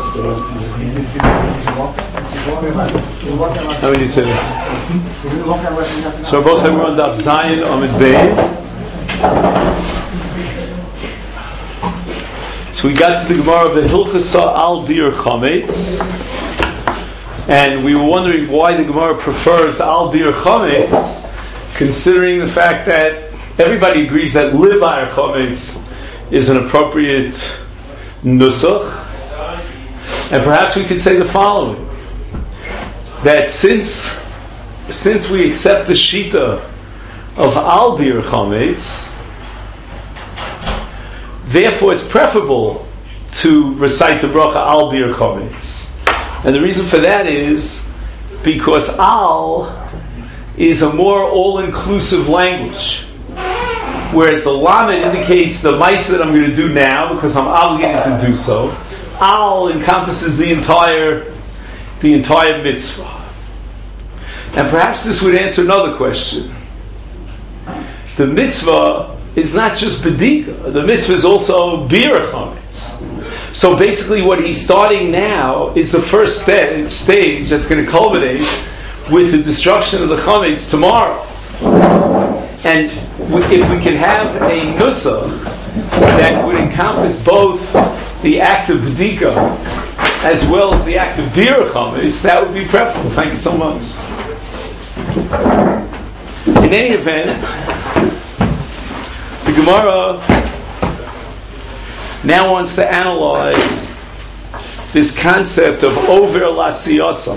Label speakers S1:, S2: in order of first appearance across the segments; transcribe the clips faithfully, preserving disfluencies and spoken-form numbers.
S1: How many two? So both said we're on Daf Zayin Amid Beis. So we got to the Gemara of the Hilchasa Al Bir Chametz, and we were wondering why the Gemara prefers Al Bir Chametz, considering the fact that everybody agrees that Livar Chametz is an appropriate nusach. And perhaps we could say the following: that since since we accept the shita of Al Bir Chametz, therefore it's preferable to recite the bracha Al Bir Chametz. And the reason for that is because Al is a more all-inclusive language, whereas the Lamed indicates the Maisa that I'm going to do now because I'm obligated to do so. Al encompasses the entire the entire mitzvah. And perhaps this would answer another question. The mitzvah is not just bedika. The mitzvah is also bir chametz. So basically what he's starting now is the first st- stage that's going to culminate with the destruction of the chametz tomorrow. And if we can have a nusach that would encompass both the act of bedika as well as the act of bir chametz, that would be preferable. Thank you so much. In any event, the Gemara now wants to analyze this concept of over lasiyasa.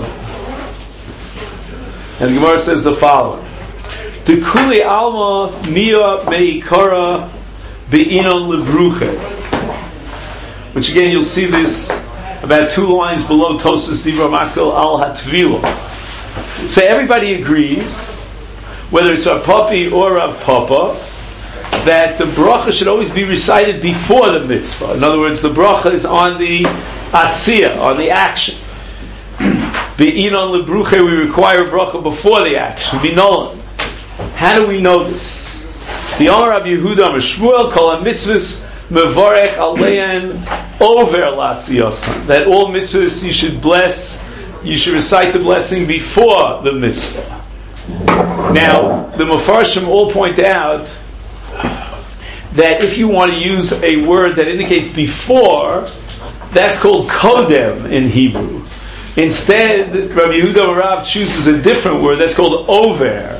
S1: And the Gemara says the following: De kuli alma mia meikara be'inon lebruche. Which again, you'll see this about two lines below Tosas Dibra Maskal al Hatvila. So everybody agrees, whether it's Rav Papi or Rav Papa, that the bracha should always be recited before the mitzvah. In other words, the bracha is on the asiyah, on the action. Be'inon lebruche, we require a bracha before the action. Binolan. How do we know this? The Amar Rabbi Yehuda Amar Shmuel kol ha-mitzvahs mevarech alein over lasiyasan. That all mitzvahs you should bless, you should recite the blessing before the mitzvah. Now, the Mefarshim all point out that if you want to use a word that indicates before, that's called kodem in Hebrew. Instead, Rabbi Yehuda Rav chooses a different word that's called over.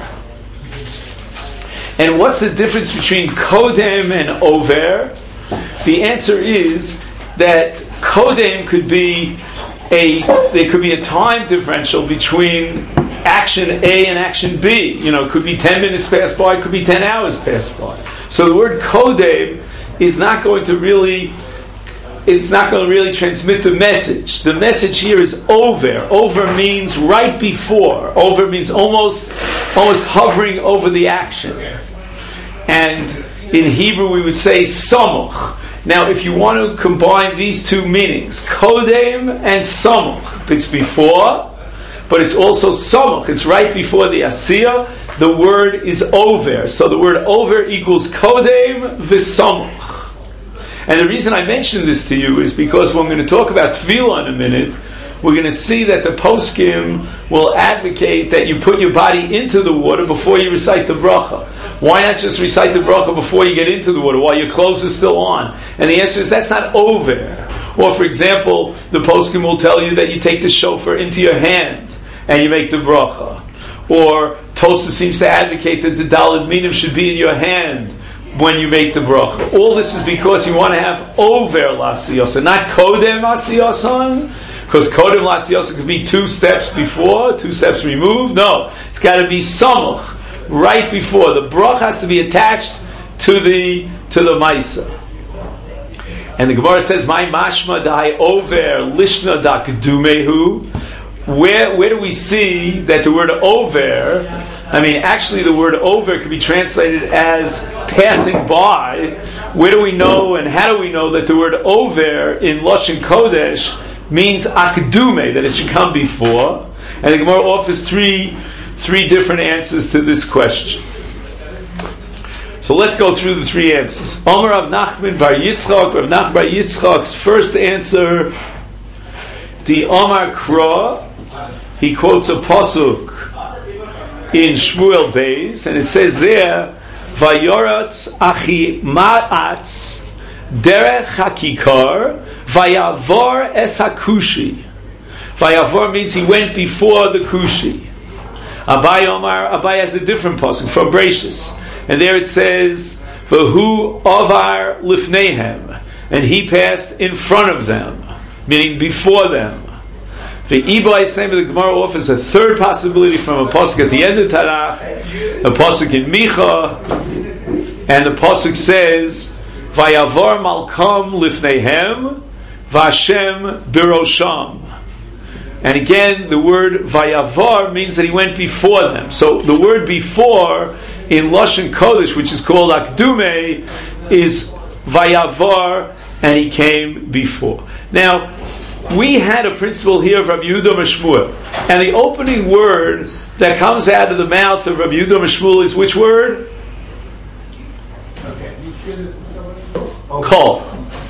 S1: And what's the difference between kodem and over? The answer is that kodem could be a there could be a time differential between action A and action B. You know, it could be ten minutes pass by, it could be ten hours pass by. So the word kodem is not going to really it's not going to really transmit the message. The message here is over. Over means right before. Over means almost almost hovering over the action. And in Hebrew we would say samuch. Now if you want to combine these two meanings, kodem and samuch, it's before, but it's also samuch, it's right before the asiyah, the word is over. So the word over equals kodem v'samuch. And the reason I mention this to you is because when we're going to talk about tefillah in a minute, we're going to see that the poskim will advocate that you put your body into the water before you recite the bracha. Why not just recite the bracha before you get into the water while your clothes are still on? And the answer is that's not over. Or for example, the poskim will tell you that you take the shofar into your hand and you make the bracha. Or Tosafos seems to advocate that the daled minim should be in your hand when you make the bracha. All this is because you want to have over lasiyasa, not kodem lasiyasa, because kodem lasiyasa could be two steps before, two steps removed. No, it's got to be samuch, right before. The bracha has to be attached to the to the maisa. And the Gemara says, "My mashma dai over lishna da kedumehu." Where where do we see that the word over? I mean, actually, the word over could be translated as passing by. Where do we know, and how do we know that the word over in Lashon Kodesh means akdume, that it should come before? And the Gemara offers three three different answers to this question. So let's go through the three answers. Omer Rav Nachman bar Yitzchak. Rav Nachman bar Yitzchak's first answer the Omar Kra, he quotes a pasuk in Shmuel Beis, and it says there, Vayoratz achi ma'atz derech hakikar vayavor es hakushi. Vayavor means he went before the kushi. Abai Omar, Abai has a different pasuk from Bereshis, and there it says, Vahu avar lifnehem, and he passed in front of them, meaning before them. The Ibai same the Gemara offers a third possibility from a pasuk at the end of Tarach, a pasuk in Micha, and the pasuk says, "Vayavar malkam lifneihem, v'Hashem birosham." And again, the word "vayavar" means that he went before them. So the word "before" in Lashon Kodesh, which is called Akdume, is "vayavar," and he came before. Now, we had a principle here of Rabbi Yehuda Mishmuel, and the opening word that comes out of the mouth of Rabbi Yehuda Mishmuel is which word? Kol.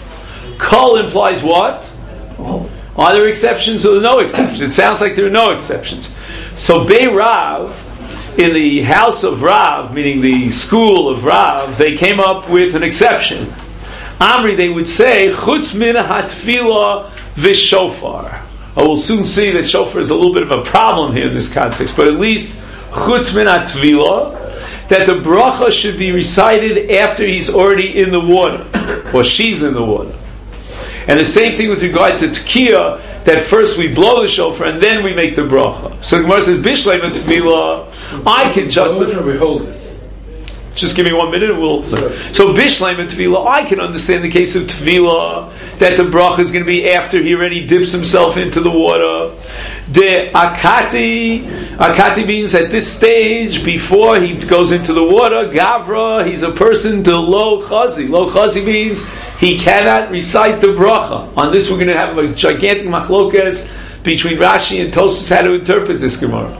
S1: Kol implies what? Are there exceptions or no exceptions? It sounds like there are no exceptions. So Bei Rav, in the house of Rav, meaning the school of Rav, they came up with an exception. Amri, they would say, Chutz min hatfila v'shofar. I will soon see that shofar is a little bit of a problem here in this context, but at least Chutz min hatfila, that the bracha should be recited after he's already in the water, or she's in the water. And the same thing with regard to Tekiah, that first we blow the shofar and then we make the bracha. So the Gemara says, Bishleim and Tefillah, I can justify.
S2: We hold it.
S1: Just give me one minute and we'll... So Bishleim and Tefillah, I can understand the case of Tefillah, that the bracha is going to be after he already dips himself into the water. The Akati, Akati means at this stage, before he goes into the water, Gavra, he's a person to Lo Chazi. Lo Chazi means he cannot recite the bracha. On this we're going to have a gigantic machlokes between Rashi and Tosfos how to interpret this Gemara.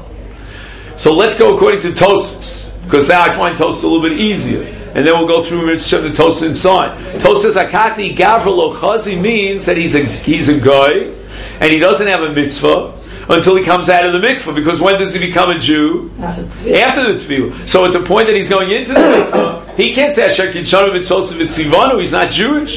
S1: So let's go according to Tosfos, because now I find Tosfos a little bit easier. And then we'll go through Mitzvah the Tosfos inside. Tosfos Akati Gavra Lo Chazi means that he's a he's a guy and he doesn't have a mitzvah until he comes out of the mikvah, because when does he become a Jew? After the tefillah. So at the point that he's going into the mikvah, he can't say Asher Kitshanu Mitzvos V'Tzivanu. He's not Jewish.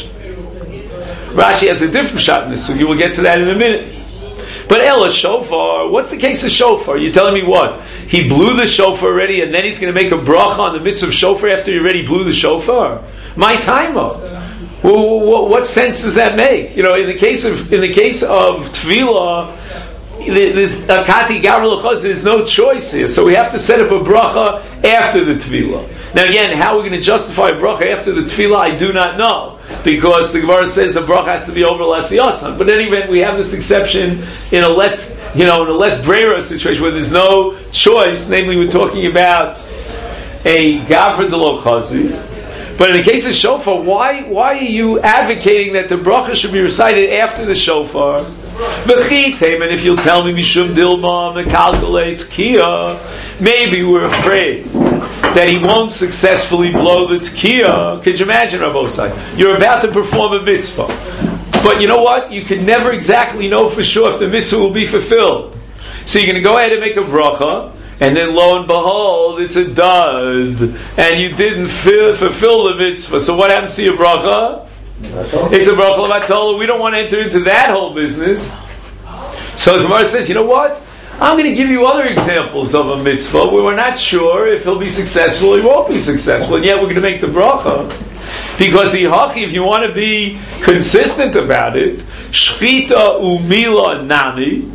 S1: Rashi has a different shot in this, so you will get to that in a minute. But Ella shofar, what's the case of shofar? You're telling me what? He blew the shofar already, and then he's going to make a bracha on the mitzvah of shofar after he already blew the shofar? My timer. Well, what sense does that make? You know, in the case of in the case of tefillah, there's akati gavra l'chaz. There's no choice here, so we have to set up a bracha after the tefillah. Now, again, how are we going to justify a bracha after the tefillah? I do not know, because the Gemara says the bracha has to be over l'asiyasan. But in any event, we have this exception in a less, you know, in a less breira situation where there's no choice. Namely, we're talking about a gavra de lo chazi. But in the case of shofar, why why are you advocating that the bracha should be recited after the shofar? And if you'll tell me mishum dilma mekalkulate kia, maybe we're afraid that he won't successfully blow the tekiah. Could you imagine, Rabbosai? You're about to perform a mitzvah, but you know what? You can never exactly know for sure if the mitzvah will be fulfilled. So you're going to go ahead and make a bracha, and then lo and behold, it's a dud, and you didn't fill, fulfill the mitzvah. So what happens to your bracha? It's a bracha l'vatola. We don't want to enter into that whole business. So the Gemara says, you know what? I'm going to give you other examples of a mitzvah where we're not sure if he'll be successful or he won't be successful, and yet we're going to make the bracha. Because if you want to be consistent about it, shchita umila nami,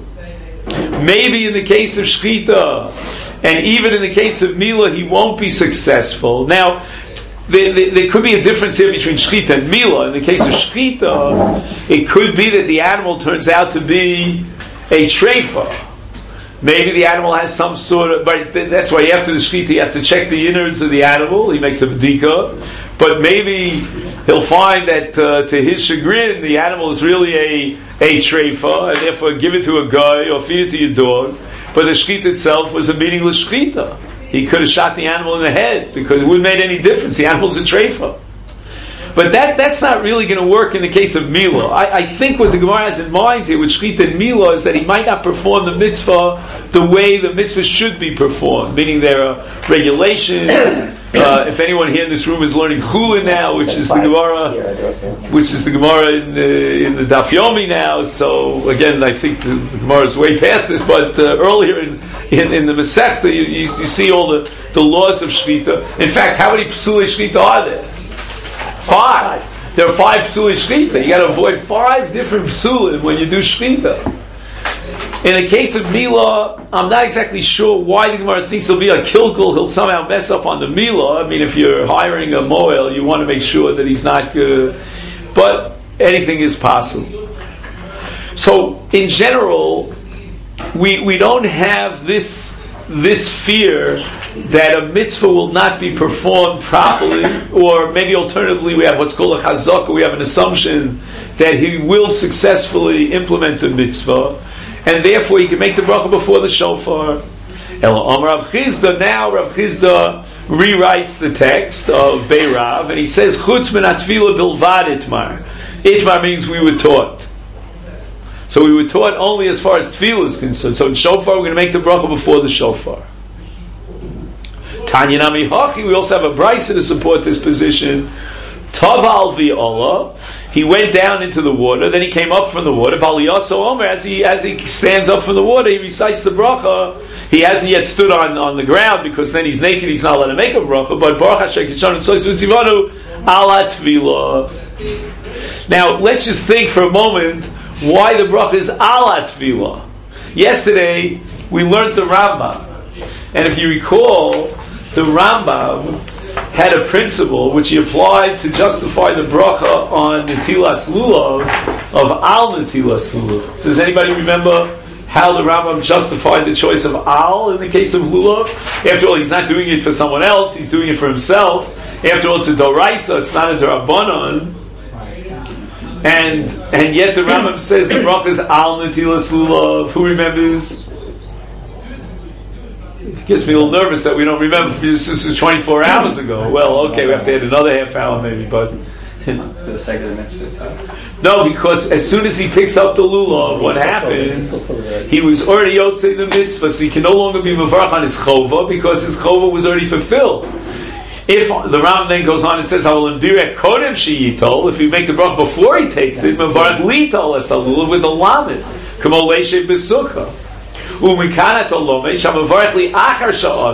S1: maybe in the case of shchita, and even in the case of mila, he won't be successful. Now, there, there, there could be a difference here between shchita and mila. In the case of shchita, it could be that the animal turns out to be a treifa. Maybe the animal has some sort of, but that's why after the shechita he has to check the innards of the animal. He makes a b'dika, but maybe he'll find that uh, to his chagrin the animal is really a a treifa, and therefore give it to a guy or feed it to your dog. But the shechita itself was a meaningless shechita. He could have shot the animal in the head because it wouldn't have made any difference. The animal's a treifa. But that, that's not really going to work in the case of Mila. I, I think what the Gemara has in mind here with Shechita and Mila is that he might not perform the mitzvah the way the mitzvah should be performed, meaning there are regulations. Uh, if anyone here in this room is learning Chulin now, which is the Gemara, which is the Gemara in, uh, in the Daf Yomi now, so again, I think the, the Gemara is way past this, but uh, earlier in, in, in the Masechta, you, you, you see all the, the laws of Shechita. In fact, how many Psulei Shechita are there? Five. There are five Psulei Shechita. You got to avoid five different Psulim when you do Shechita. In the case of Mila, I'm not exactly sure why the Gemara thinks he'll be a kilkul. He'll somehow mess up on the Mila. I mean, if you're hiring a moel, you want to make sure that he's not good. But anything is possible. So, in general, we we don't have this this fear that a mitzvah will not be performed properly, or maybe alternatively we have what's called a chazakah. We have an assumption that he will successfully implement the mitzvah, and therefore he can make the bracha before the shofar. Ela Rav Chizda, now Rav Chizda rewrites the text of Beirav, and he says, Chutz min atfila bilvad itmar. Itmar means we were taught. So we were taught only as far as tefillah is concerned. So in shofar, we're going to make the bracha before the shofar. Tanya Nami Hachi, we also have a brisa to support this position. Taval v'olah, he went down into the water, then he came up from the water. Baliyaso Omer, as he as he stands up from the water, he recites the bracha. He hasn't yet stood on, on the ground because then he's naked, he's not allowed to make a bracha. But Baruch Hashem Kishon and Tzoyis V'Tzivanu ala Tefillah. Now let's just think for a moment why the bracha is ala Tefillah. Yesterday we learned the Rambam, and if you recall, the Rambam had a principle which he applied to justify the bracha on Netilas Lulav of Al Netilas Lulav. Does anybody remember how the Rambam justified the choice of Al in the case of Lulav? After all, he's not doing it for someone else, he's doing it for himself. After all, it's a Doraisa, it's not a Darabanan. And and yet the Rambam says the bracha is Al Netilas Lulav. Who remembers? It gets me a little nervous that we don't remember. This is twenty-four hours ago. Well, okay, we have to add another half hour maybe, but
S2: for the sake of the mitzvah.
S1: No, because as soon as he picks up the lulav, what happens? He was already yotzei the mitzvah, so he can no longer be mevarach on his chova because his chova was already fulfilled. If the Ram then goes on and says, "I will indirect kodem sheyitol," if you make the bracha before he takes it, mevarach litol es halulav with a lamed, kamo leishev b'sukkah. U'mikanat olomei shamavarach li achar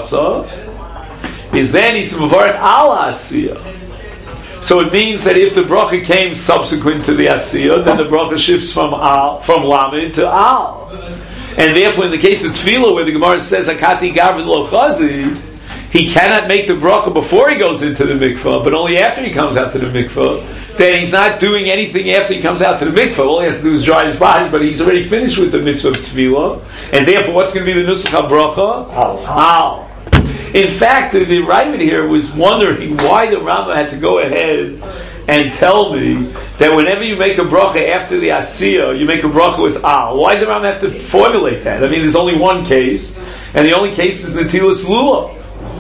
S1: sha'asa is then he's mevarach al asiyah. So it means that if the bracha came subsequent to the asiyah, then the bracha shifts from al from lamed to al, and therefore in the case of tefillah, where the Gemara says akati gavrid lo chazid, he cannot make the bracha before he goes into the mikvah, but only after he comes out to the mikvah. Then he's not doing anything after he comes out to the mikvah. All he has to do is dry his body, but he's already finished with the mitzvah of tefillah. And therefore, what's going to be the nusach habracha? Al. Al. In fact, the, the Ravid here was wondering why the Rambam had to go ahead and tell me that whenever you make a bracha after the asiyah, you make a bracha with al. Why did the Rambam have to formulate that? I mean, there's only one case, and the only case is netilas lulav.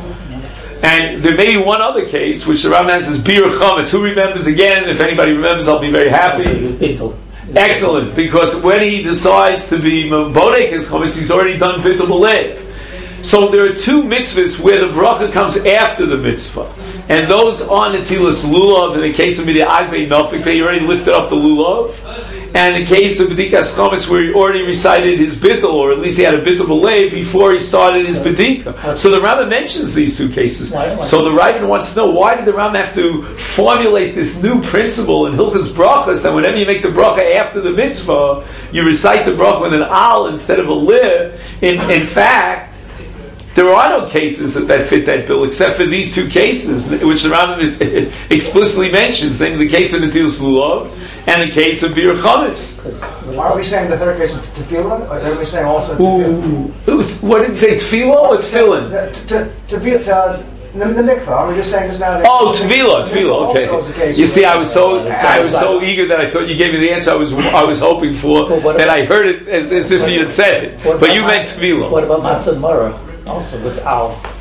S1: And there may be one other case, which the Rambam has is bir chametz. Who remembers again? If anybody remembers, I'll be very happy. Excellent, because when he decides to be bodek his chametz, he's already done bittul b'lev. So there are two mitzvahs where the bracha comes after the mitzvah, and those are netilas lulav. In the case of midah agbei nafik, he already lifted up the lulav. And in the case of b'dikas chametz, where he already recited his bittul, or at least he had a bittul b'lev before he started his b'dika. So the Rambam mentions these two cases. So the Ravid wants to know, why did the Rambam have to formulate this new principle in Hilchos Brachos that whenever you make the bracha after the mitzvah, you recite the bracha with an al instead of a liv? In, in fact, there are no cases that, that fit that bill except for these two cases, which the Rambam is, explicitly mentions, namely the case of Netilas Lulav and the case of Bir Chametz.
S3: Why are we saying the third case of Tefillah? Or are we saying also Tefillah?
S1: What did it say, Tefillah or Tefillin?
S3: Tefillah. The, the mikvah. Are we just saying this now?
S1: Oh, Tefillah, Tefillah. Okay. You see, I was so I was so eager that I thought you gave me the answer I was I was hoping for, that I heard it as, as if you had said it. But you meant Tefillah.
S4: What about Matzah Mara? Also, what's al?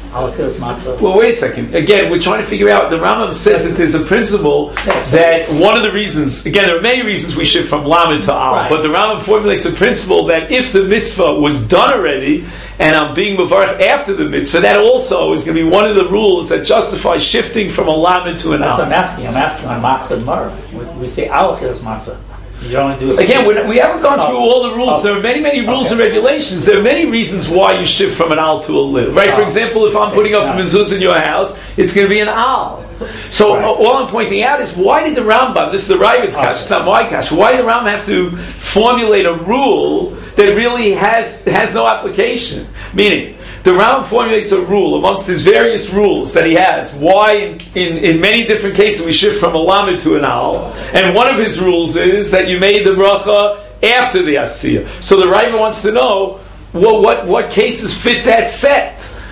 S4: Al Achilas Matzah.
S1: Well, wait a second. Again, we're trying to figure out, the Rambam says that there's a principle that one of the reasons, again, there are many reasons we shift from Lamed to Al,
S4: Right.
S1: but the Rambam formulates a principle that if the mitzvah was done already, and I'm being Mevarech after the mitzvah, that also is going to be one of the rules that justify shifting from a Lamed to an
S4: That's
S1: Al.
S4: what I'm asking. I'm asking on Matzah and Mar. We, we say Al Achilas Matzah. You only do it.
S1: Again, we're, we haven't gone through
S4: Oh.
S1: all the rules.
S4: Oh.
S1: There are many, many rules
S4: Okay.
S1: and regulations. There are many reasons why you shift from an al to a liv. Right? For
S4: Oh.
S1: example, if I'm putting up a mezuzah in your house, it's going to be an al. So
S4: Right.
S1: uh, all I'm pointing out is, why did the Rambam, this is the Ravid's
S4: Okay.
S1: kash, it's not my kash, why did the Rambam have to formulate a rule that really has has no application? Meaning, the Rambam formulates a rule amongst his various rules that he has. Why, in, in, in many different cases, we shift from a lamed to an al. And one of his rules is that you made the bracha after the asiyah. So the Rambam wants to know, well, what, what cases fit that set?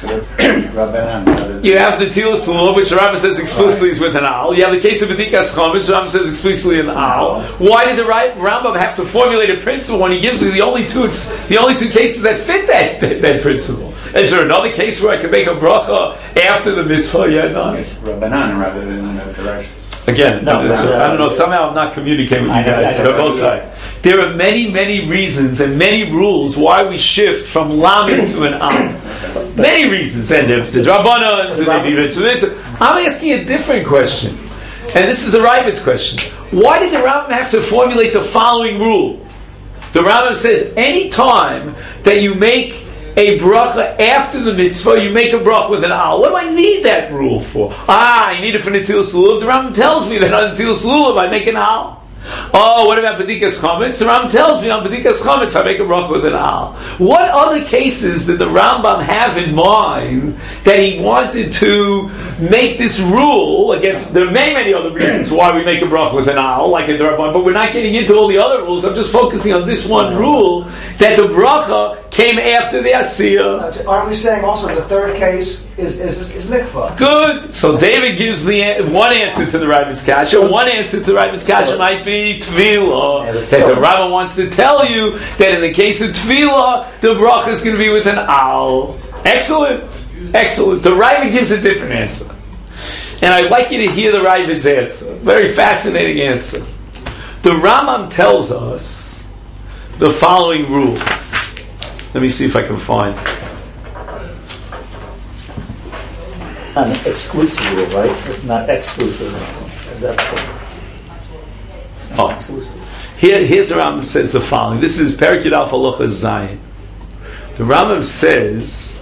S1: You have the Tilas Lulav, which the Rambam says explicitly is with an al. You have the case of B'dikas Chom, which the Rambam says explicitly an al. Why did the Rambam have to formulate a principle when he gives you the only two ex- the only two cases that fit that, that that principle? Is there another case where I can make a bracha after the mitzvah? Yeah, no.
S2: Rabbanan rather than the direction.
S1: Again,
S4: No,
S1: uh, so
S4: no,
S1: I don't know.
S4: no.
S1: Somehow I'm not communicating with you
S4: I know,
S1: guys.
S4: I know.
S1: on both sides. There are many, many reasons and many rules why we shift from lamed to an am. Many reasons, and the the Rabbanans, and maybe mitzvah. I'm asking a different question, and this is the Ravid's question. Why did the Rambam have to formulate the following rule? The Rambam says, any time that you make a bracha after the mitzvah, you make a bracha with an al. What do I need that rule for? Ah, I need it for Netilas Lulav. The Rambam tells me that on Netilas Lulav I make an al. Oh, what about B'dikas Chametz? The Rambam tells me on B'dikas Chametz I make a bracha with an al. What other cases did the Rambam have in mind that he wanted to make this rule against? There are many, many other reasons why we make a bracha with an al, like in the Rabban, but we're not getting into all the other rules. I'm just focusing on this one rule, that the bracha came after the asiyah.
S3: Aren't we saying also the third case is is is, is mikvah?
S1: Good. So David gives the an- one answer to the Ravid's kasha. One answer to the Ravid's kasha might be Tvila. That the Rambam wants to tell you that in the case of Tvila, the bracha is going to be with an al. Excellent. Excellent. The Ravid gives a different answer. And I'd like you to hear the Ravid's answer. Very fascinating answer. The Rambam tells us the following rule. Let me see if I can find it.
S4: An exclusive rule, right? It's not exclusive. Is that correct? It's not
S1: Oh.
S4: exclusive.
S1: Here, here's the Rambam says the following. This is Perek Yud Alef Halacha Zayin. The Rambam says,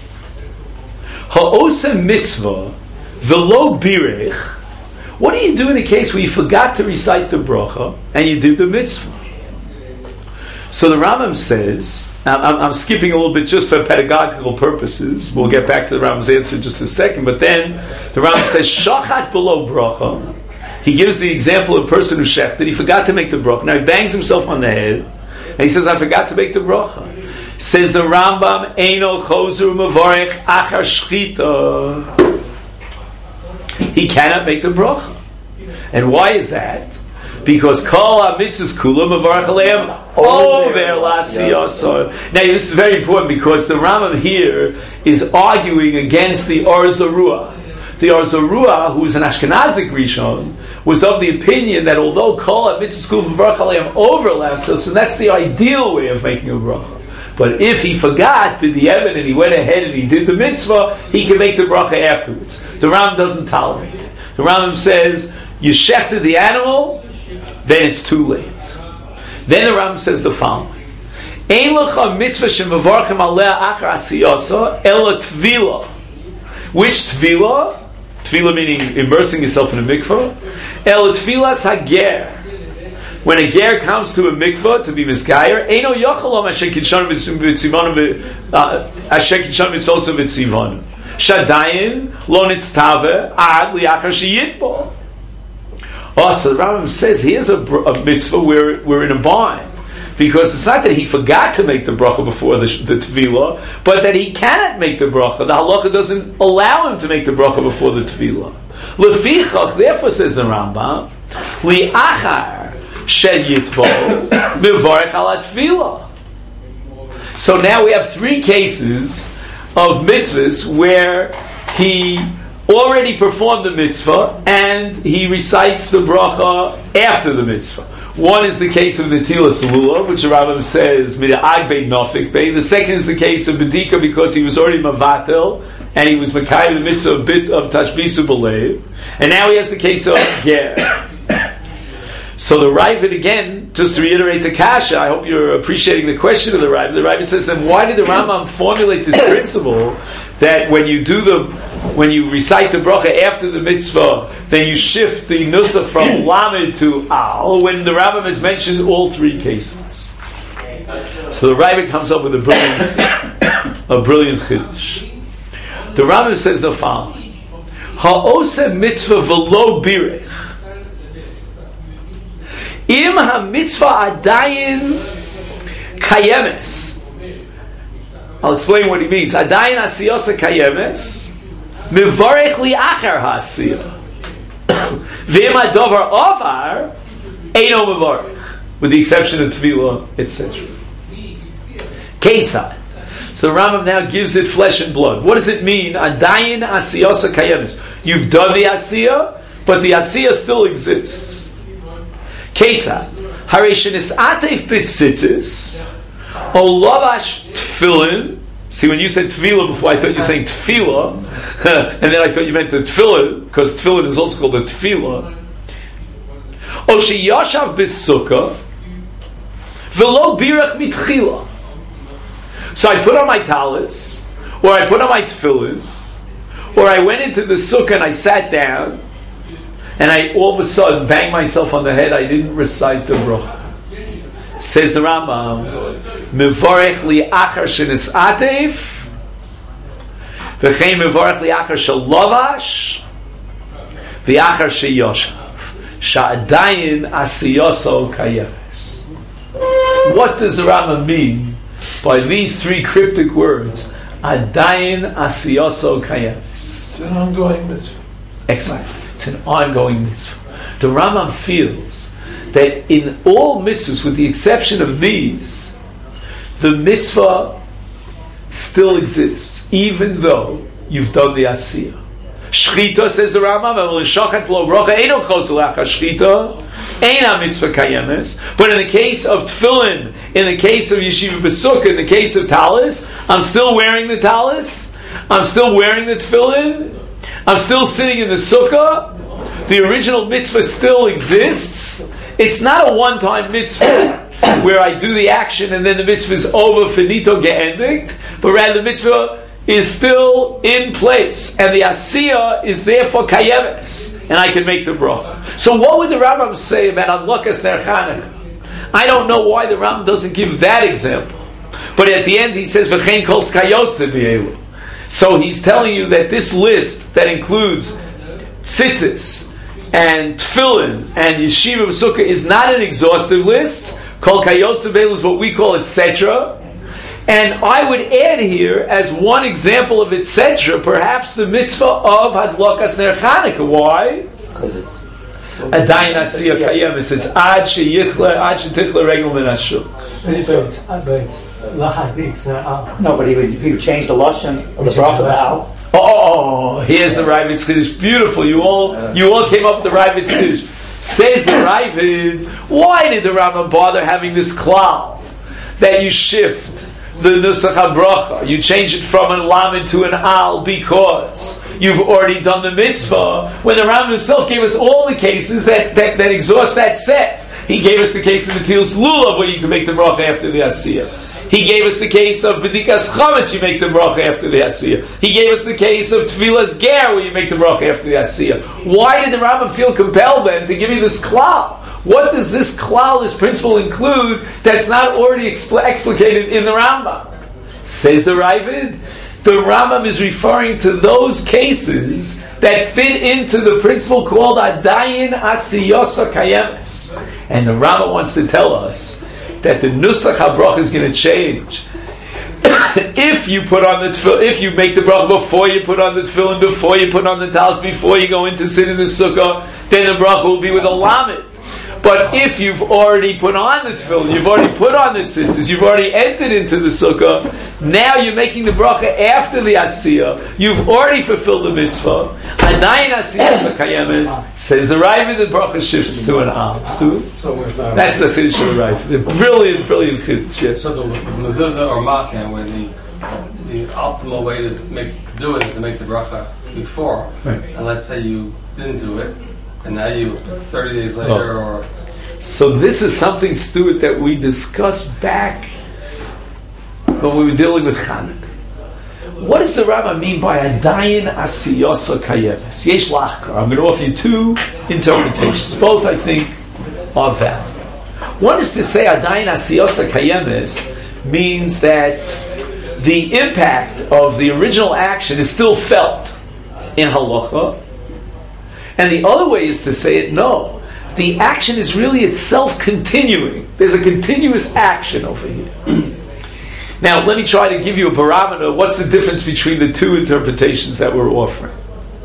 S1: Ha'osa mitzvah v'lo birech. What do you do in a case where you forgot to recite the bracha and you did the mitzvah? So the Rambam says, I'm, I'm, I'm skipping a little bit just for pedagogical purposes. We'll get back to the Rambam's answer in just a second. But then the Rambam says, Shachat below bracha. He gives the example of a person who shechted. He forgot to make the bracha. Now he bangs himself on the head. And he says, I forgot to make the bracha. Says the Rambam, Eino chozer mavarech achar shchita. He cannot make the bracha. And why is that? Because kol ha-mitzvahs kula mavarech aleim over l'asiyasor. Now this is very important because the Rambam here is arguing against the Or Zarua. The Or Zarua, who is an Ashkenazic Rishon, was of the opinion that although kol ha-mitzvahs kula mavarech aleim over l'asiyasor, and that's the ideal way of making a bracha. But if he forgot the Evan and he went ahead and he did the mitzvah, he can make the bracha afterwards. The Rambam doesn't tolerate it. The Rambam says, you shechted the animal, then it's too late. Then the Rambam says the following: Ein lecha mitzvah shemevarchem aleh achar asiyasa ela tvila. Which tvila? Tvila meaning immersing yourself in a mikvah. Ela tvilas hager. When a ger comes to a mikvah to be misgayer, eino yachalom asher kitshanu v'tzivanu asher kitshanu v'tzosa v'tzivanu shadayin lo nitztave ad liachar sheyitbo. Oh, so the Rambam says here's a, a mitzvah where we're in a bind. Because it's not that he forgot to make the bracha before the, the tevilah, but that he cannot make the bracha. The halacha doesn't allow him to make the bracha before the tevilah. Lefichach, therefore, says the Rambam, li'achar shel yitbo mevarech ala tevilah. So now we have three cases of mitzvahs where he already performed the mitzvah and he recites the bracha after the mitzvah. One is the case of the Netilas Lulav, which the Rambam says mid'ag bein nafik bein. The second is the case of Bedika because he was already mavatel and he was makayim the mitzvah a bit of tashbisu b'leiv, and now he has the case of ger. So the Ravid again, just to reiterate the kasha, I hope you're appreciating the question of the Ravid. The Ravid says, then why did the Rambam formulate this principle that when you do the, when you recite the bracha after the mitzvah, then you shift the nusach from lamed to al, when the Rambam has mentioned all three cases? So the Ravid comes up with a brilliant, a brilliant chiddush. The Rambam says the following: Ha'oseh mitzvah v'lo birech. Im ha-mitzvah adayin kayemes. I'll explain what he means. Adayin asiyasa kayemes mivarech li achar ha-asiyah. V'im ha-dovar ovar eino mivarech, with the exception of tevilah, et cetera. Ketzad. So the Rambam now gives it flesh and blood. What does it mean? Adayin asiyasa kayemes. You've done the asiyah, but the asiyah still exists. Ketzad, Hareshinis Atef Bitzitzis, Olavash Tfilin. See, when you said Tefillah before, I thought you were saying Tefillah, and then I thought you meant the Tefillah, because Tefillah is also called the Tefillah. Oshi Yashav B'Sukkah, V'lo Birach Mitchila. So I put on my talis, or I put on my Tefillin, or I went into the Sukkah and I sat down, and I all of a sudden banged myself on the head. I didn't recite the bracha. Says the Rambam, "Mevarech li achar shenis atef, v'chein mevarech li achar shalovash, v'achar sheyoshav, sha'adayin asiyoso kayeves." What does the Rambam mean by these three cryptic words? Adayin asiyoso kayeves.
S5: It's an ongoing mitzvah.
S1: Excellent. It's an ongoing mitzvah. The Rambam feels that in all mitzvahs, with the exception of these, the mitzvah still exists, even though you've done the asiyah. Shchita, says the Rambam, but in the case of tefillin, in the case of yeshiva b'sukkah, in the case of talis, I'm still wearing the talis, I'm still wearing the tefillin, I'm still sitting in the sukkah. The original mitzvah still exists. It's not a one-time mitzvah where I do the action and then the mitzvah is over, finito geendigt, but rather the mitzvah is still in place, and the asiyah is therefore kayeves, and I can make the bracha. So what would the Rambam say about Adlakas Ner Chanukah? I don't know why the Rambam doesn't give that example, but at the end he says v'chein kol tkayotze b'elu. So he's telling you that this list that includes tzitzis and tefillin and yeshiva b'sukkah is not an exhaustive list. Kol kayotze b'elu is what we call et cetera. And I would add here, as one example of et cetera, perhaps the mitzvah of Hadlakas Ner Chanukah. Why?
S4: Because it's
S1: Adayin asiyah kayemes. It's ad sheyichle, ad shetichle regel min hashul.
S4: No, but he would, he would change the lashon of the bracha now.
S1: Oh, oh, oh, here's the Ravid's Chiddush. Beautiful. You all, you all came up with the Ravid's Chiddush. Says the Ravid, why did the Rambam bother having this klal that you shift the nusach habracha, you change it from an lamed to an al, because you've already done the mitzvah, when the Rambam himself gave us all the cases that, that, that exhaust that set. He gave us the case of the Netilas Lulav where you can make the bracha after the asiyah. He gave us the case of B'dikas Chametz, you make the bracha after the asiyah. He gave us the case of Tevilas Ger, where you make the bracha after the asiyah. Why did the Rambam feel compelled then to give you this klal? What does this klal, this principle include that's not already expl- explicated in the Rambam? Says the Ravid, the Rambam is referring to those cases that fit into the principle called Adayin Asiyosa Kayemes. And the Rambam wants to tell us that the nusach habracha is going to change. If you put on the tefillin, if you make the bracha before you put on the tefillin, before you put on the talis, before you go in to sit in the sukkah, then the bracha will be with a lamed. But if you've already put on the tefillin, you've already put on the tzitzis, you've already entered into the sukkah, now you're making the bracha after the asiyah, you've already fulfilled the mitzvah, adayin asiyah kayemes, says the Raiva, the bracha shifts to an al.
S5: So we're not-
S1: That's the chiddush of the Raiva. The brilliant, brilliant chiddush.
S6: So the mezuzah or makan, where the the optimal way to make do it is to make the bracha before,
S1: Right.
S6: and let's say you didn't do it, and now you thirty days later,
S1: Oh.
S6: or
S1: So this is something, Stuart, that we discussed back when we were dealing with Chanukah. What does the Rambam mean by adayin asiyasa kayeves? Yesh lachkar. I'm going to offer you two interpretations. Both, I think, are valid. One is to say adayin asiyasa kayeves means that the impact of the original action is still felt in halacha, and the other way is to say it no. The action is really itself continuing. There's a continuous action over here. Now, let me try to give you a barometer. What's the difference between the two interpretations that we're offering?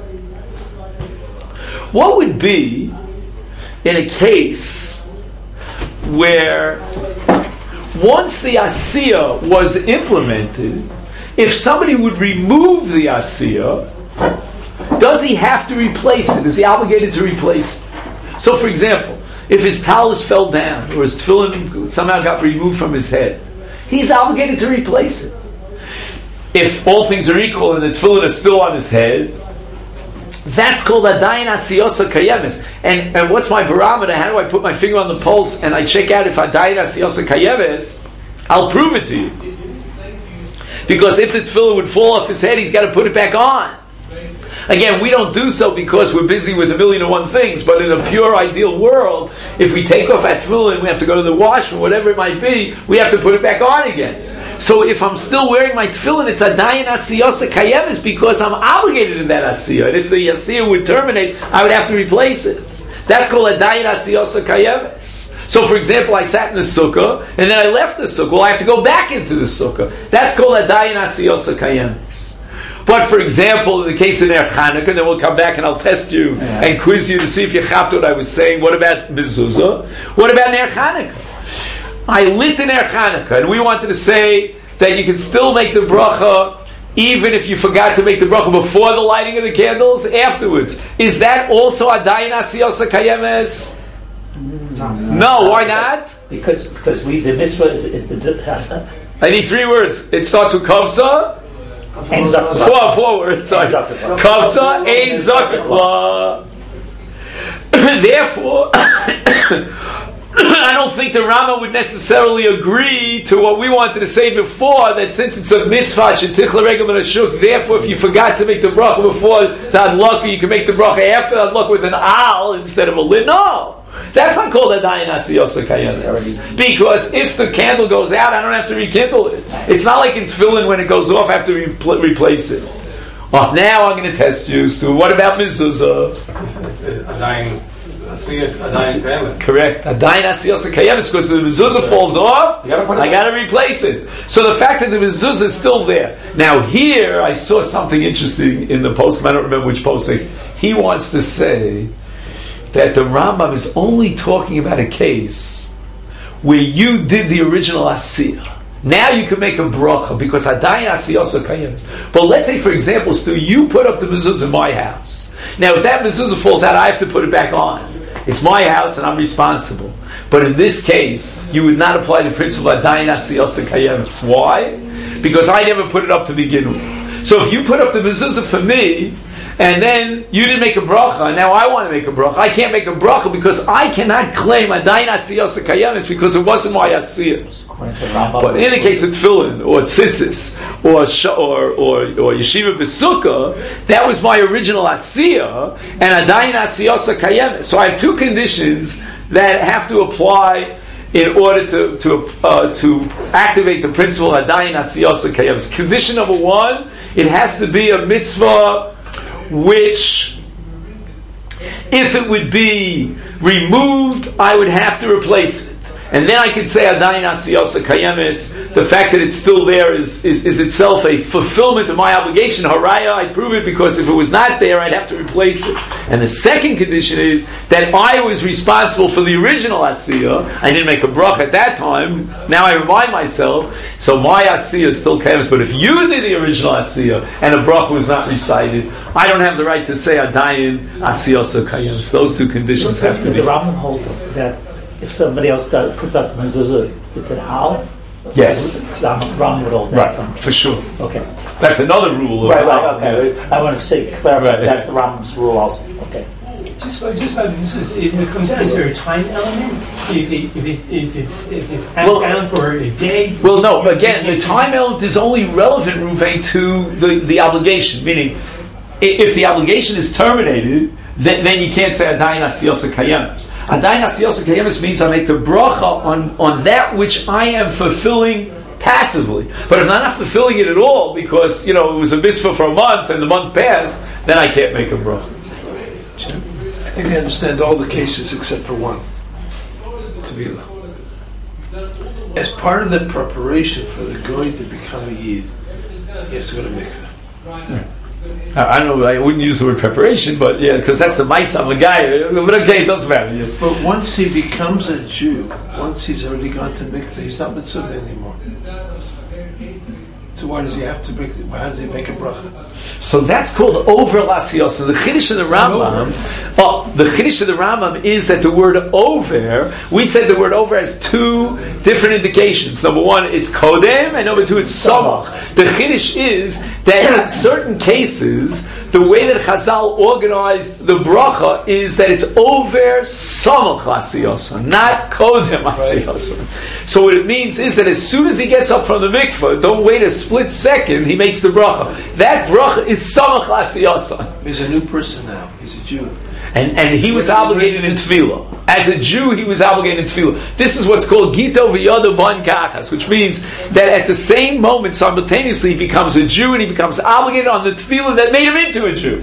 S1: What would be in a case where once the asiyah was implemented, if somebody would remove the asiyah, does he have to replace it? Is he obligated to replace it? So, for example, if his talus fell down or his tefillin somehow got removed from his head, he's obligated to replace it. If all things are equal and the tefillin is still on his head, that's called adayin asiyasa kayemes. And and what's my barometer? How do I put my finger on the pulse and I check out if adayin asiyasa kayemes? I'll prove it to you. Because if the tefillin would fall off his head, he's got to put it back on. Again, we don't do so because we're busy with a million and one things, but in a pure ideal world, if we take off our tefillin, we have to go to the washroom, whatever it might be, we have to put it back on again. So if I'm still wearing my tefillin, it's adayin asiyasa kayemes because I'm obligated in that asiyah. And if the asiyah would terminate, I would have to replace it. That's called adayin asiyasa kayemes. So, for example, I sat in the sukkah, and then I left the sukkah. Well, I have to go back into the sukkah. That's called adayin asiyasa kayemes. But, for example, in the case of Ner Chanukah, then we'll come back and I'll test you yeah. and quiz you to see if you chapped what I was saying. What about mezuzah? What about Ner Chanukah? I lit in Ner Chanukah, and we wanted to say that you can still make the bracha even if you forgot to make the bracha before the lighting of the candles, afterwards. Is that also adayin asiyasa kayemes?
S4: No.
S1: No, why not?
S4: Because because we the mitzvah is, is the.
S1: I need three words. It starts with kavsa. Four, four words. Sorry. Kavsa ein zakakla. Therefore, I don't think the Rama would necessarily agree to what we wanted to say before, that since it's a mitzvah, shetichla regel and a shuk, therefore if you forgot to make the bracha before the adlaka, you can make the bracha after the adlaka with an al instead of a lid. No! That's not called adayin asiyasa kayemes. Because if the candle goes out, I don't have to rekindle it. It's not like in tefillin when it goes off, I have to re- replace it. Oh, now I'm going to test you, Stu. What about mezuzah?
S6: adayin asiyah, adayin kayemes.
S1: Correct. Adayin asiyasa kayemes, because the mezuzah falls off, I got to replace it. So the fact that the mezuzah is still there. Now here, I saw something interesting in the post. I don't remember which posting. He wants to say that the Rambam is only talking about a case where you did the original asiyah. Now you can make a bracha because adayin asiyasa kayemes. But let's say, for example, Stu, you put up the mezuzah in my house. Now, if that mezuzah falls out, I have to put it back on. It's my house, and I'm responsible. But in this case, you would not apply the principle of adayin asiyasa kayemes. Why? Because I never put it up to begin with. So if you put up the mezuzah for me, and then you didn't make a bracha, and now I want to make a bracha, I can't make a bracha because I cannot claim adayin asiyasa kayemes because it wasn't my asiyah. But in the case of tefillin, or tzitzis, or or or, or yeshiva b'sukkah, that was my original asiyah, and adayin asiyasa kayemes. So I have two conditions that have to apply in order to to uh, to activate the principle of adayin asiyasa kayemes. Condition number one: it has to be a mitzvah which, if it would be removed, I would have to replace it. and then I could say Adayin Asiyasa Kayemis. The fact that it's still there is, is, is itself a fulfillment of my obligation. Haraya, I prove it because if it was not there, I'd have to replace it. And the second condition is that I was responsible for the original Asiyah. I didn't make a brach at that time. Now I remind myself, so my Asiyah is still Kayemis. But if you did the original Asiyah and a brach was not recited, I don't have the right to say Adayin Asiyasa Kayemis. Those two conditions have to be.
S4: The Rambam hold that if somebody else does, puts out the mezuzah, it's an al.
S1: Yes.
S4: Rambam would hold that.
S1: Right,
S4: from.
S1: for sure.
S4: Okay.
S1: That's another rule. Of
S4: right, right, okay. Yeah. I want to say, clarify,
S1: right.
S4: That's the Rambam's rule also. Okay.
S7: Just, just about this is, if it comes down, is there a time element? If, it, if, it, if it's if it's well, down for a day?
S1: Well, no. Again, the time element is only relevant, Ruvain, to the, the obligation. Meaning, if the obligation is terminated, then, then you can't say Adayin Asiyasa Kayemis. Adayin Asiyasa Kayemis means I make the bracha on, on that which I am fulfilling passively. But if I'm not fulfilling it at all, because you know it was a mitzvah for a month and the month passed, then I can't make a bracha.
S5: I think I understand all the cases except for one. Tevila. As part of the preparation for the going to become a Yid, he has to go to mikveh.
S1: Yeah. I don't know, I wouldn't use the word preparation, but yeah, because that's the Maisa of the guy. But okay, it doesn't matter. Yeah.
S5: But once he becomes a Jew, once he's already gone to mikveh, he's not mitzvah anymore. So why does he have to make? Why does he make a bracha?
S1: So that's called over l'asiyos. The chiddush of the Rambam, oh, the chiddush of the Rambam is that the word over. We said the word over has two different indications. Number one, it's kodem, and number two, it's samach. The chiddush is that in certain cases, the way that Chazal organized the bracha is that it's over samach l'asiyos, not kodem l'asiyos. So what it means is that as soon as he gets up from the mikveh, don't wait a split second, he makes the bracha. That bracha is samach l'asiyasa.
S5: He's a new person now. He's a Jew.
S1: And and he was obligated in tefillah. As a Jew, he was obligated in tefillah. This is what's called gito v'yodo ban kachas, which means that at the same moment, simultaneously, he becomes a Jew and he becomes obligated on the tefillah that made him into a Jew.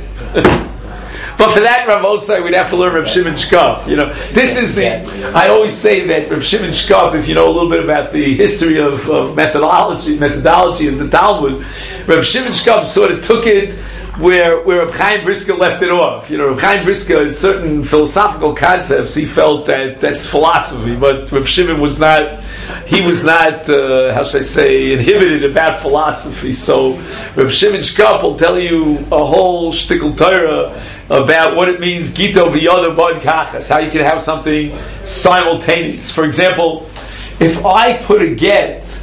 S1: But for that, Rav Osai, we'd have to learn Rav Shimon Shkop. You know, this is the. I always say that Rav Shimon Shkop, if you know a little bit about the history of, of methodology, methodology in the Talmud, Rav Shimon Shkop sort of took it where where Rav Chaim Brisker left it off. You know, Rav Chaim Brisker, in certain philosophical concepts, he felt that that's philosophy, but Rav Shimon was not. He was not, uh, how should I say, inhibited about philosophy. So Rav Shimon Shkop will tell you a whole shtickle Torah about what it means, gito v'yoda bod kachas, how you can have something simultaneous. For example, if I put a get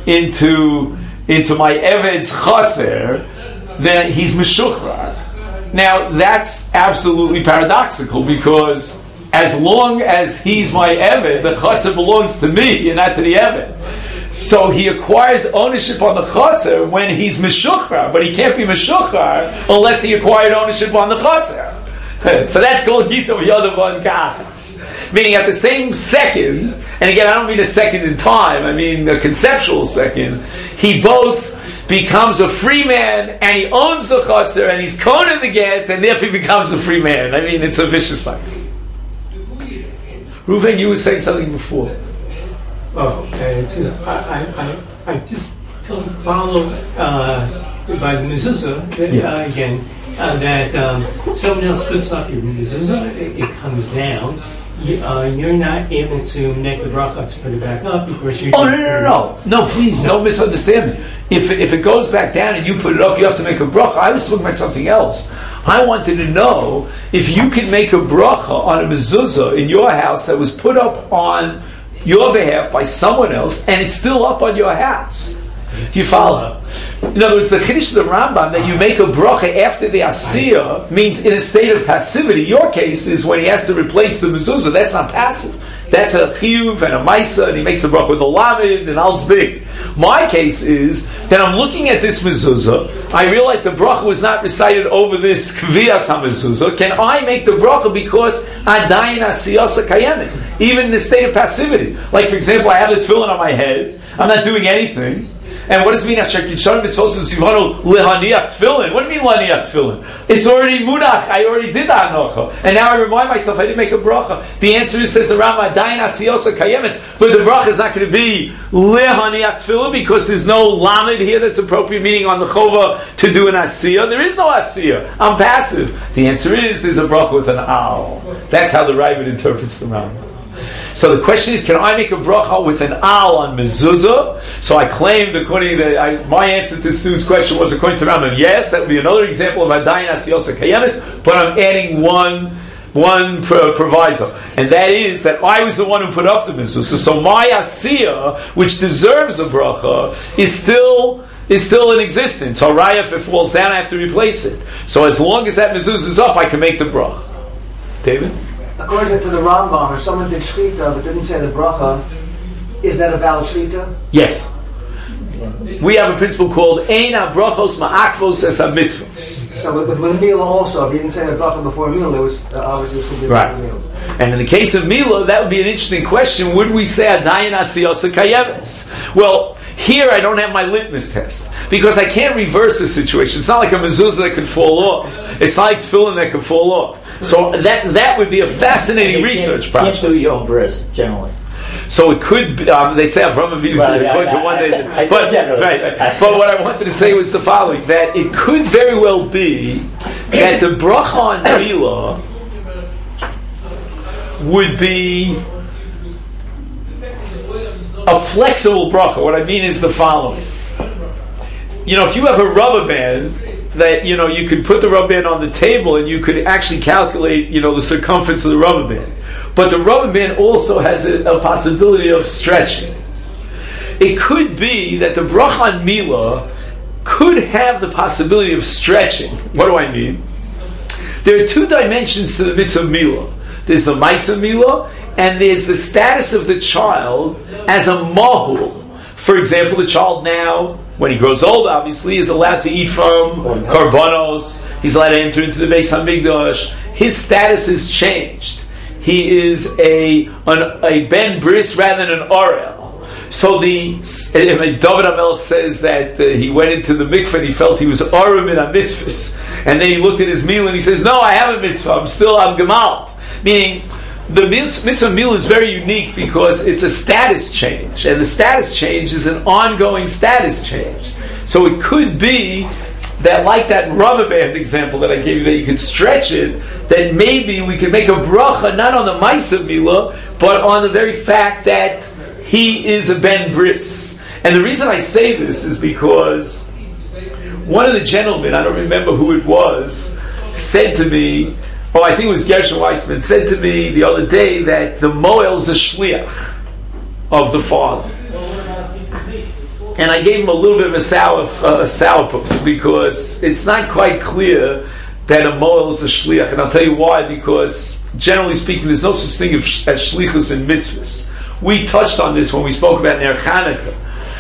S1: into into my Eved's chotzer, then he's meshuchrar. Now that's absolutely paradoxical, because as long as he's my Eved, the chotzer belongs to me and not to the Eved. So he acquires ownership on the chotzer when he's meshuchrar, but he can't be meshuchrar unless he acquired ownership on the chotzer. So that's called gito v'yoda ban kachas. Meaning at the same second, and again I don't mean a second in time, I mean a conceptual second, he both becomes a free man and he owns the chotzer and he's kohen the get, and therefore he becomes a free man. I mean, it's a vicious cycle. Reuven, you were saying something before.
S7: Oh, and uh, I, I, I just don't follow uh, by the mezuzah uh,
S1: yeah.
S7: again uh, that um, someone else splits up your mezuzah, it, it comes down. You, uh, you're not able to make the bracha to put it back up because you.
S1: Oh no no no no no! Please don't misunderstand me. If if it goes back down and you put it up, you have to make a bracha. I was talking about something else. I wanted to know if you could make a bracha on a mezuzah in your house that was put up on your behalf by someone else, and it's still up on your house. Do you follow? In other words, the chiddush of the Rambam that you make a bracha after the asiyah means in a state of passivity. Your case is when he has to replace the mezuzah. That's not passive. That's a chiyuv and a maisa, and he makes a bracha with a lamed and al's big. My case is that I'm looking at this mezuzah. I realize the bracha was not recited over this kviyas hamezuzah. Can I make the bracha because adayin asiyasa kayemis, even in the state of passivity? Like, for example, I have the tefillin on my head. I'm not doing anything. And what does it mean? What do you mean lihaniach tefillin? It's already munach. I already did the hanocha, and now I remind myself I didn't make a bracha. The answer is, says the Rambam, adayin asiyosa kayemes, but the bracha is not going to be lihaniach tefillin because there's no lamed here that's appropriate, meaning on the chova to do an asiyah. There is no asiyah. I'm passive. The answer is there's a bracha with an al. That's how the Ravid interprets the Rambam. So the question is, can I make a bracha with an al on mezuzah? So I claimed, according to I, my answer to Sue's question was according to Rambam, yes, that would be another example of adayin asiyosa kayemis, but I'm adding one one pro- proviso, and that is that I was the one who put up the mezuzah. So my asiyah, which deserves a bracha, is still is still in existence. So Raya, if it falls down, I have to replace it. So as long as that mezuzah is up, I can make the bracha. David?
S3: According to the Rambam, if someone did shkita but didn't say the bracha, is that a valid shkita?
S1: Yes. We have a principle called Ein HaBrachos Ma'akvos Es HaMitzvos.
S3: So with, with, with Mila also, if you didn't say the bracha before Mila, it was uh, obviously this would be
S1: right.
S3: Mila.
S1: And in the case of Mila, that would be an interesting question. Would we say Adayin Asiyosa Kayeves? Well, here I don't have my litmus test because I can't reverse the situation. It's not like a mezuzah that could fall off. It's not like tefillin that could fall off. So that that would be a fascinating research project.
S4: You can't do your own bris generally.
S1: So it could be, um, they say Avram Avinu
S4: well,
S1: according
S4: I,
S1: to one
S4: I,
S1: day.
S4: I, I
S1: but,
S4: right,
S1: right, but what I wanted to say was the following: that it could very well be that the bracha on Mila would be a flexible bracha. What I mean is the following: you know, if you have a rubber band that, you know, you could put the rubber band on the table and you could actually calculate, you know, the circumference of the rubber band. But the rubber band also has a, a possibility of stretching. It could be that the bracha on Mila could have the possibility of stretching. What do I mean? There are two dimensions to the mitzvah of Mila. There's the Maisa Mila, and there's the status of the child as a mahul. For example, the child now, when he grows old, obviously, is allowed to eat from korbanos. He's allowed to enter into the Beis Hamikdash. His status has changed. He is a an, a ben bris rather than an orel. So the David HaMelech says that uh, he went into the mikveh and he felt he was orim in a mitzvah, and then he looked at his meal and he says, "No, I have a mitzvah. I'm still I'm gemalt," meaning. The mitzvah meal is very unique because it's a status change, and the status change is an ongoing status change. So it could be that, like that rubber band example that I gave you, that you could stretch it, that maybe we could make a bracha not on the Maisa Mila, but on the very fact that he is a ben bris. And the reason I say this is because one of the gentlemen, I don't remember who it was, said to me, oh, I think it was Gershon Weissman, said to me the other day that the Moel is a shliach of the father. And I gave him a little bit of a sour, uh, a sourpuss because it's not quite clear that a Moel is a shliach. And I'll tell you why, because generally speaking, there's no such thing as shlichus in mitzvahs. We touched on this when we spoke about Ner Chanukah.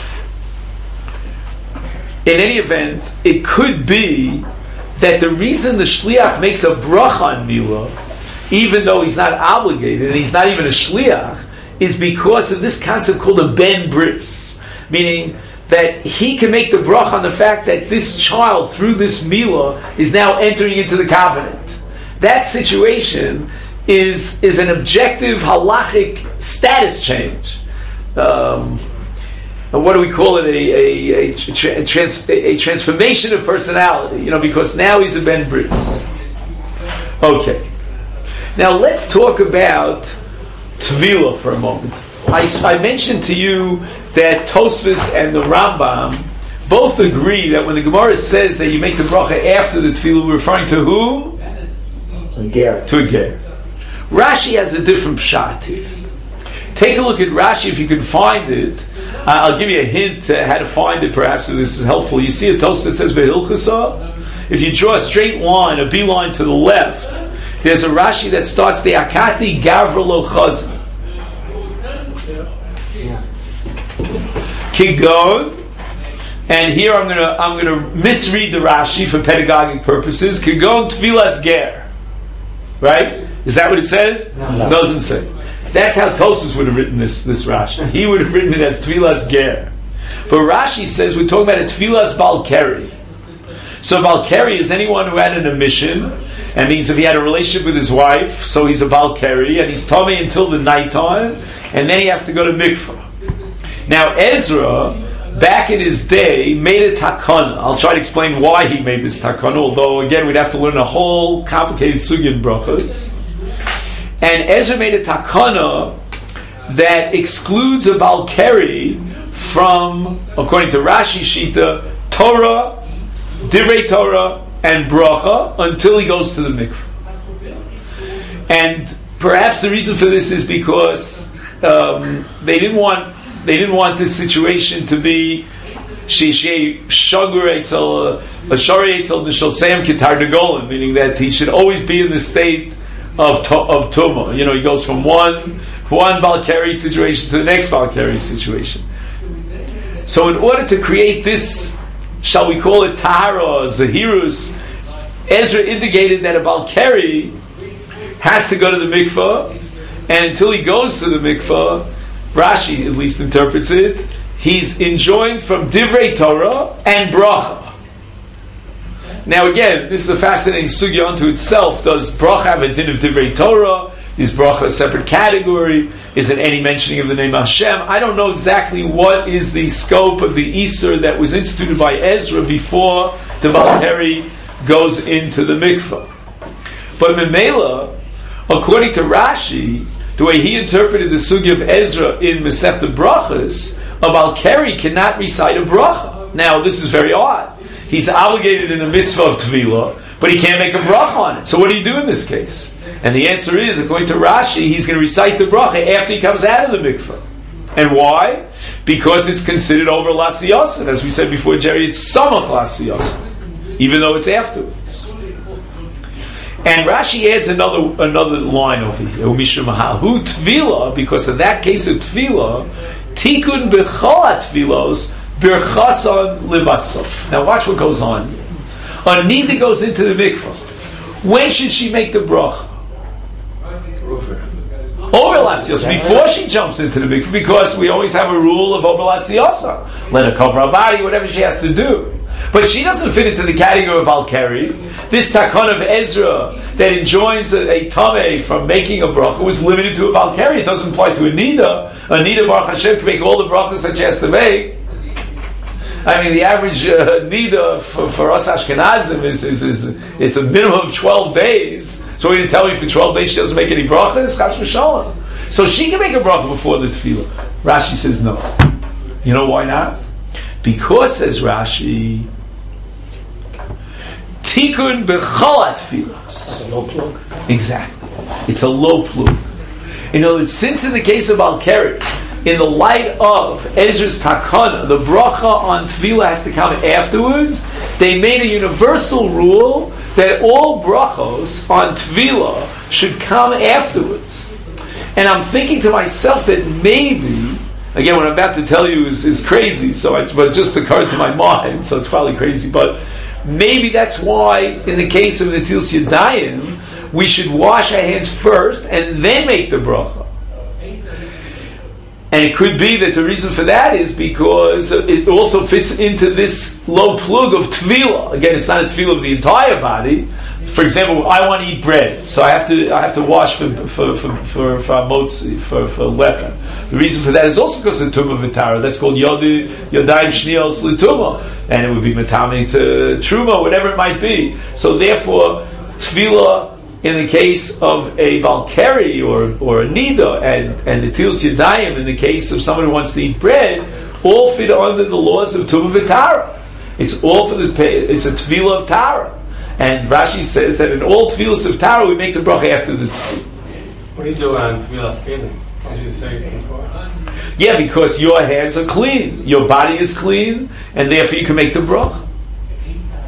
S1: In any event, it could be that the reason the shliach makes a bracha on Mila, even though he's not obligated and he's not even a shliach, is because of this concept called a ben bris, meaning that he can make the bracha on the fact that this child, through this Mila, is now entering into the covenant. That situation is is an objective halachic status change. Um, what do we call it? A a, a, a, trans, a transformation of personality, you know, because now he's a ben bris. Okay. Now let's talk about Tvila for a moment. I, I mentioned to you that Tosfos and the Rambam both agree that when the Gemara says that you make the bracha after the Tvila, we're referring to who?
S4: A ger.
S1: To a ger. Rashi has a different pshat here. Take a look at Rashi if you can find it. Uh, I'll give you a hint uh, how to find it, perhaps, if this is helpful. You see a Tosfos that says Behilchasa? If you draw a straight line, a B line to the left, there's a Rashi that starts the Akati Gavra Lo Chazi. Kigon, and here I'm gonna I'm gonna misread the Rashi for pedagogic purposes. Kigon Tfilas Ger. Right? Is that what it says?
S3: No.
S1: No. It doesn't say. That's how Tosfos would have written this, this Rashi. He would have written it as Tfilas Ger. But Rashi says we're talking about a Tfilas Balkari. So Balkari is anyone who had an emission, and means if he had a relationship with his wife, so he's a Balkari, and he's Tomei until the nighttime, and then he has to go to mikvah. Now Ezra, back in his day, made a takana. I'll try to explain why he made this takana, although again we'd have to learn a whole complicated sugya in brachos. And Ezra made a takana that excludes a Balkari from, according to Rashi Shita, Torah, Divrei Torah, and bracha until he goes to the mikveh. And perhaps the reason for this is because um, they didn't want they didn't want this situation to be shishei shagur etzel a shari etzel nishosayim kitar, meaning that he should always be in the state of to, of tuma. You know, he goes from one one Balkari situation to the next Balkari situation. So in order to create this, shall we call it tahara or zahirus, Ezra indicated that a Balkari has to go to the mikvah, and until he goes to the mikvah, Rashi at least interprets it, he's enjoined from Divrei Torah and bracha. Now again, this is a fascinating sugya unto itself. Does bracha have a din of Divrei Torah? Is bracha a separate category? Is it any mentioning of the name Hashem? I don't know exactly what is the scope of the Isur that was instituted by Ezra before the Balkari goes into the mikvah. But Memela, according to Rashi, the way he interpreted the sugya of Ezra in Masechta Brachas, a Balkari cannot recite a bracha. Now, this is very odd. He's obligated in the mitzvah of Tevilah, but he can't make a bracha on it. So what do you do in this case? And the answer is, according to Rashi, he's going to recite the bracha after he comes out of the mikvah. And why? Because it's considered over Lasiyasan. As we said before, Jerry, it's Samach Lasiyasan, even though it's afterwards. And Rashi adds another another line over here, Umishamahu Tvila, because in that case of Tvila, Tikun B'chol Tvilos Birchasan Libasov. Now watch what goes on. Anita goes into the mikvah. When should she make the bracha? Over Lasiyasa, before she jumps into the mikvah, because we always have a rule of over Lasiyasa. Let her cover her body, whatever she has to do. But she doesn't fit into the category of Balkari. This takon of Ezra that enjoins a, a tameh from making a bracha was limited to a Balkari. It doesn't apply to a nida. A nida, Baruch Hashem, can make all the brachas that she has to make. I mean, the average uh, nida for, for us Ashkenazim is, is, is, is a minimum of twelve days. So he didn't tell me for twelve days she doesn't make any brachas? Chas v'shalom. So she can make a bracha before the tefillah. Rashi says no. You know why not? Because, says Rashi, Tikun b'chol tefillas.
S4: A low plug.
S1: Exactly. It's a low plug. You know, since in the case of Balkari, in the light of Ezra's takana, the bracha on Tvila has to come afterwards, they made a universal rule that all brachos on Tvila should come afterwards. And I'm thinking to myself that maybe, again, what I'm about to tell you is, is crazy, so I, but just occurred to my mind, so it's probably crazy, but maybe that's why, in the case of Netilas Yadayim, we should wash our hands first and then make the bracha. And it could be that the reason for that is because it also fits into this low plug of Tvila. Again, it's not a Tvila of the entire body. For example, I want to eat bread, so I have to I have to wash for for for for for motzi, for for lechem. The reason for that is also because of Tumah V'Tara. That's called Yodayim Shnios L'Tumah, and it would be Matami to Truma, whatever it might be. So therefore, Tvila, in the case of a Balkari or, or a Nida, and, and the Netilas Yadayim, in the case of someone who wants to eat bread, all fit under the laws of Tumah V'Tara. It's all for the, it's a Tvila of Tara. And Rashi says that in all Tvilas of Tara, we make the bracha after the Tvila.
S6: What do you do on Tvilas Kelim? What did you say before?
S1: Yeah, because your hands are clean, your body is clean, and therefore you can make the bracha.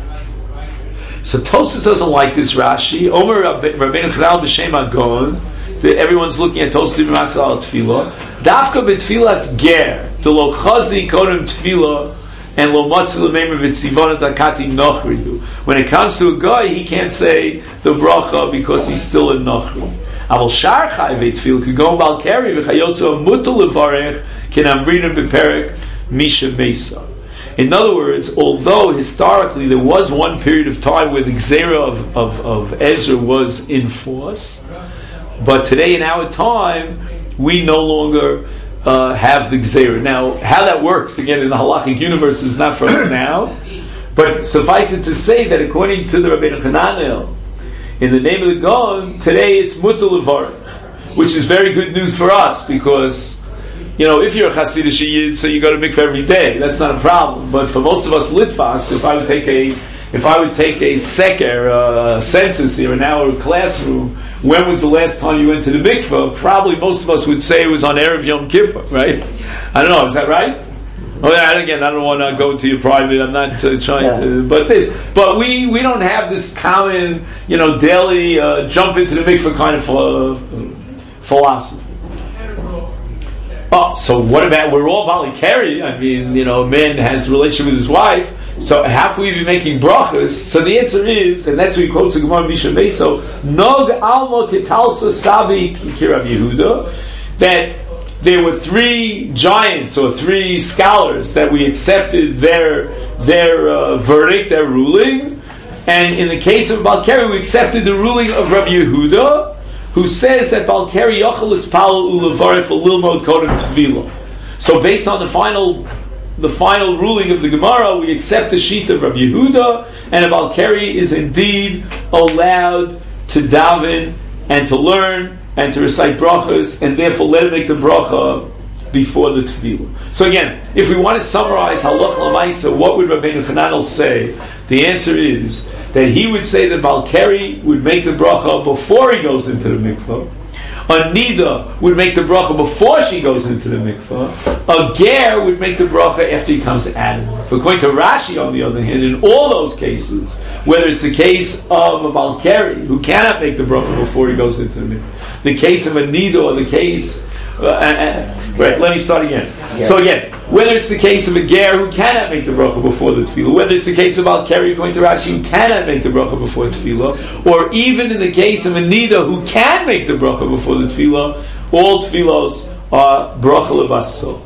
S1: So Tosfos doesn't like this Rashi. Omer Rabbeinu Chanal b'Shem Agon that everyone's looking at Tosfos Masal al Tefillah. Dafka b'Tfilas ger, the lo chazi kodem Tefillah, and lo matzi l'meimer v'tzivon dakati nochriyu. When it comes to a guy, he can't say the bracha because he's still in nochri. Aval shar chai v'Tefillah could go bal keri v'chayotzu mutal levarech ken amrinim b'perek misha mesa. In other words, although historically there was one period of time where the Gzeira of, of, of Ezra was in force, but today in our time, we no longer uh, have the Gzeira. Now, how that works, again, in the halachic universe is not for us now, but suffice it to say that according to the Rabbeinu Hananel, in the name of the Gaon, today it's Mutal Levarech, which is very good news for us, because you know, if you're a Hasidic Yid, so you go to mikveh every day, that's not a problem. But for most of us Litvaks, if I would take a, if I would take a seker, uh, census here in our classroom, when was the last time you went to the mikveh? Probably most of us would say it was on Erev Yom Kippur, right? I don't know, is that right? Oh, yeah, again, I don't want to go into your private. I'm not uh, trying yeah. to, but this, but we, we don't have this common, you know, daily uh, jump into the mikveh kind of uh, philosophy. Oh, so what about, we're all Bali Keri, I mean, you know, a man has a relationship with his wife, so how can we be making brachas? So the answer is, and that's what he quotes the Gemara Misha Meso, Nog Almo Ketalsa Sabi Kirav Yehuda, that there were three giants or three scholars that we accepted their their uh, verdict, their ruling, and in the case of Bal Keri, we accepted the ruling of Rabbi Yehuda, who says that Bal Keri Yochel Ispal Ulevarech Lilmod Kodem Tvila. So based on the final the final ruling of the Gemara, we accept the sheet of Rabbi Yehuda, and a Bal Keri is indeed allowed to daven and to learn and to recite brachas, and therefore let him make the bracha before the Tvila. So again, if we want to summarize Halach L'Maisa, what would Rabbeinu Hananel say? The answer is that he would say that Bal Keri would make the bracha before he goes into the mikvah. A Nida would make the bracha before she goes into the mikvah. A Ger would make the bracha after he comes out of it. But according to Rashi, on the other hand, in all those cases, whether it's a case of a Bal Keri who cannot make the bracha before he goes into the mikvah, the case of a Nida, or the case Uh, uh, right, let me start again. Yeah. So again, whether it's the case of a ger who cannot make the bracha before the tefillah, whether it's the case of Bal Keri according to Rashi who cannot make the bracha before the tefillah, or even in the case of a nida who can make the bracha before the tefillah, all tefillos are bracha levaso.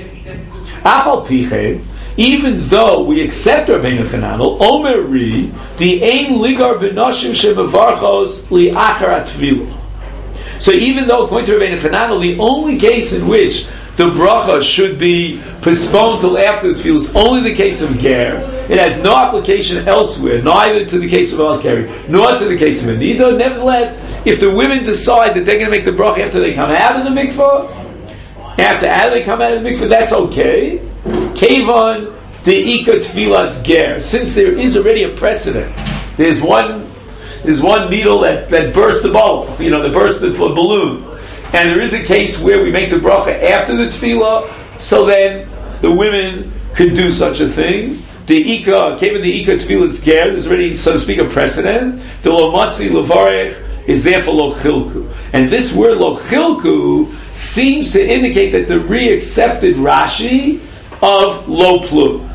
S1: Afal piche, even though we accept Rabbeinu Hananel, Omer ri, the ein ligar b'noshim shemevarchos li'achar tefillah. So even though, according to Rabbeinu Hananel, the only case in which the bracha should be postponed till after the tefillah is only the case of ger, it has no application elsewhere, neither to the case of Bal Keri, nor to the case of a nida. Nevertheless, if the women decide that they're going to make the bracha after they come out of the mikvah, after they come out of the mikvah, that's okay. Kevon de'ika tefillas ger. Since there is already a precedent, there's one There's one needle that, that burst the bulb, you know, that burst the balloon. And there is a case where we make the bracha after the tefillah, so then the women could do such a thing. The ika, came in the ika tefillah ger, there's already, so to speak, a precedent. The lo matzi levarech is therefore lo chilku. And this word lo chilku seems to indicate that the re-accepted Rashi of lo plug.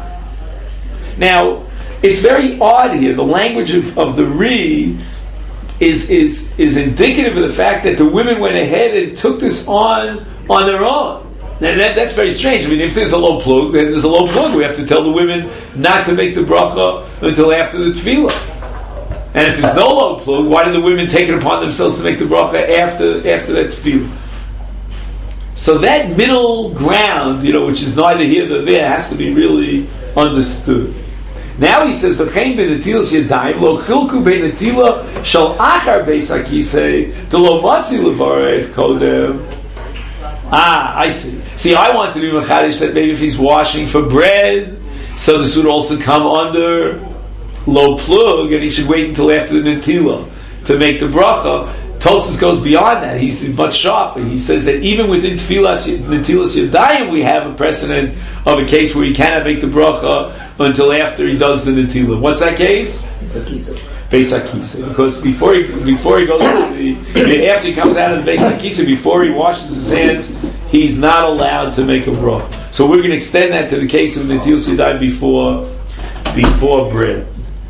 S1: Now, it's very odd here. The language of, of the re is, is is indicative of the fact that the women went ahead and took this on on their own. And that, that's very strange. I mean, if there's a low plug, then there's a low plug. We have to tell the women not to make the bracha until after the tefillah. And if there's no low plug, why do the women take it upon themselves to make the bracha after after that tefillah? So that middle ground, you know, which is neither here nor there, has to be really understood. Now he says, "V'chein benetilas yadayim lo chilku benetila shal achar beis hakisei delo matzi levarech kodem." Ah, I see. See, I want to be machadish that maybe if he's washing for bread, so this would also come under lo plug, and he should wait until after the netila to make the bracha. Tosfos goes beyond that. He's much sharper. He says that even within Tfilas Netilas Yadayim, we have a precedent of a case where he cannot make the bracha until after he does the Netila. What's that case? Beis HaKisa, because before he before he goes to the after he comes out of the Beis HaKisa, before he washes his hands, he's not allowed to make a bracha. So we're going to extend that to the case of Netilas Yadayim before before bread.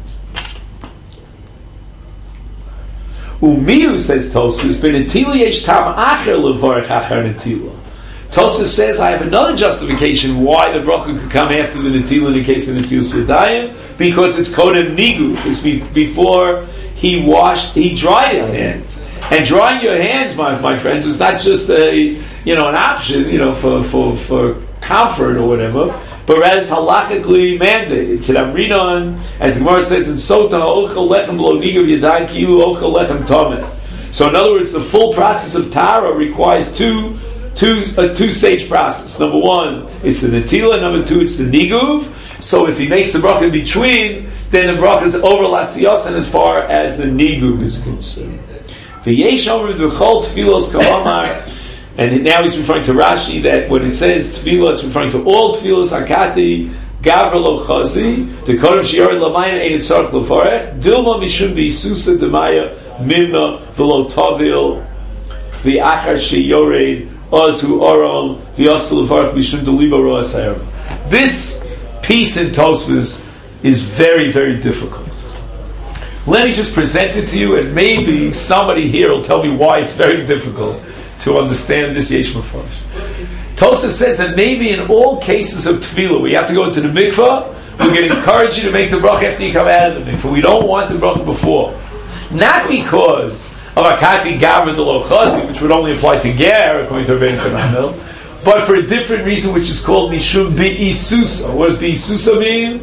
S1: Umiu, says Tosfos, Benetila yesh tam acher levarech achar netila. Tosfos says, I have another justification why the bracha could come after the netila in the case of Netilas Yadayim, because it's kodem nigu. It's be, before he washed, he dried his hands. And drying your hands, my, my friends, is not just a, you know, an option, you know, for, for, for comfort or whatever, but rather it's halachically mandated. Kedamrinon, as the Gemara says in Sota, ochel lechem lo nigav yadayim kilu ochel lechem tomeh. So in other words, the full process of Tara requires two, two, a two-stage process. Number one, it's the netila. Number two, it's the niguv. So if he makes the bracha in between, then the bracha is over lasiyosan as far as the niguv is concerned. The yesh omer v'chol tfilos ka'amar. And now he's referring to Rashi that when it says tefillah, it's referring to all tefillos akati gavra lo chazi the kodem shiyored lamayim ein tzarich levarech dilma mishum b'isusa demaya mimna v'lo tavil v'achar shiyored ozu oram v'yosel levarech mishum deliba roa sayram. This piece in Tosfos is very, very difficult. Let me just present it to you, and maybe somebody here will tell me why it's very difficult to understand this Yesh Mefarish. Tosfos says that maybe in all cases of tefillah, we have to go into the mikvah, we're going to encourage you to make the bracha after you come out of the mikvah. We don't want the bracha before. Not because of Akati Gavra de Lo Chazi, which would only apply to Ger, according to Rabbeinu Kanamel, but for a different reason, which is called Mishum Bi'isusa. What does Bi'isusa mean?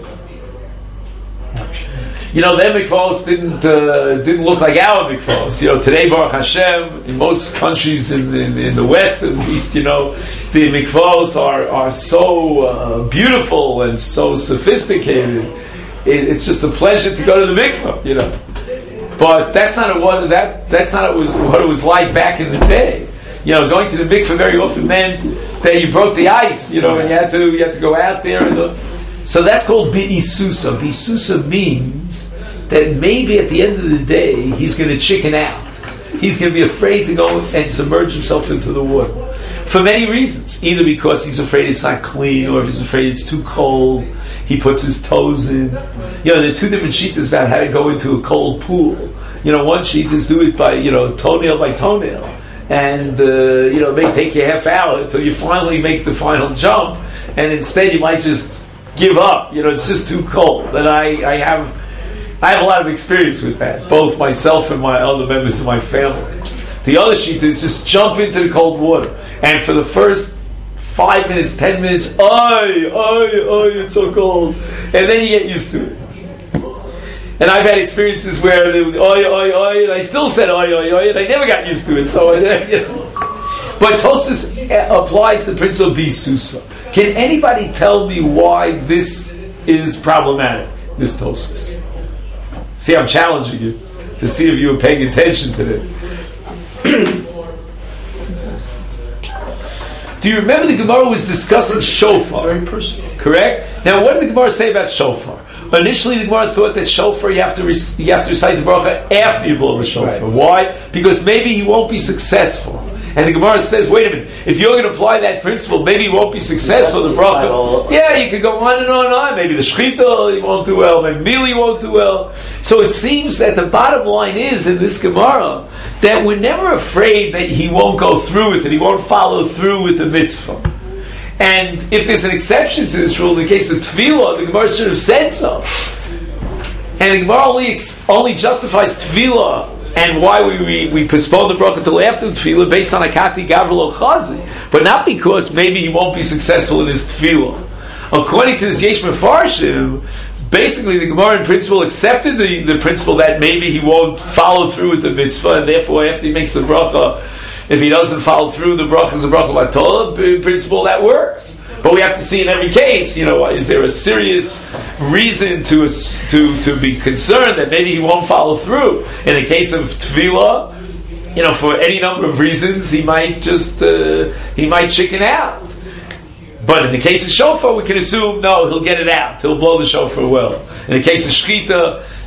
S1: You know, their mikvahs didn't uh, didn't look like our mikvahs. You know, today, Baruch Hashem, in most countries in, in, in the West, at least, you know, the mikvahs are are so uh, beautiful and so sophisticated. It, it's just a pleasure to go to the mikvah, you know. But that's not a, what that that's not what it was, what it was like back in the day. You know, going to the mikvah very often meant that you broke the ice, you know, and you had to you had to go out there and. The, So that's called bi'isusa. Bi'isusa means that maybe at the end of the day, he's going to chicken out. He's going to be afraid to go and submerge himself into the water. For many reasons. Either because he's afraid it's not clean, or if he's afraid it's too cold, he puts his toes in. You know, there are two different shittas about how to go into a cold pool. You know, one sheet is do it by, you know, toenail by toenail. And, uh, you know, it may take you a half hour until you finally make the final jump. And instead you might just give up, you know, it's just too cold. And I, I have I have a lot of experience with that, both myself and my other members of my family. The other sheet is just jump into the cold water, and for the first five minutes, ten minutes, oi, oi, oi, it's so cold, and then you get used to it. And I've had experiences where they would oi, oi, oi, and I still said oi, oi, oi, and I never got used to it. So, you know. But Tosfos applies the principle of Bisusa. Can anybody tell me why this is problematic, this Tosfos? See, I'm challenging you to see if you were paying attention to it. Do you remember the Gemara was discussing shofar?
S5: Very personal.
S1: Correct? Now, what did the Gemara say about shofar? Initially, the Gemara thought that shofar you have to re- you have to recite the bracha after you blow the shofar. Right. Why? Because maybe you won't be successful. And the Gemara says, wait a minute, if you're going to apply that principle, maybe you won't be successful. The bracha, yeah, you could go on and on and on. Maybe the shechita you won't do well. Maybe Mili you won't do well. So it seems that the bottom line is in this Gemara that we're never afraid that he won't go through with it. He won't follow through with the mitzvah. And if there's an exception to this rule, in the case of Tefillah, the Gemara should have said so. And the Gemara only, ex- only justifies Tefillah and why we, we, we postpone the bracha till after the Tefillah based on Akati Gavlo Chazi, but not because maybe he won't be successful in his Tefillah. According to this Yesh Mefarshim, basically the Gemara in principle accepted the, the principle that maybe he won't follow through with the mitzvah, and therefore after he makes the bracha, if he doesn't follow through, the bracha is a bracha batola. In principle, that works. But we have to see in every case, you know, is there a serious reason to to to be concerned that maybe he won't follow through? In the case of Tefillah, you know, for any number of reasons, he might just uh, he might chicken out. But in the case of shofar, we can assume no, he'll get it out. He'll blow the shofar well. In the case of shechita,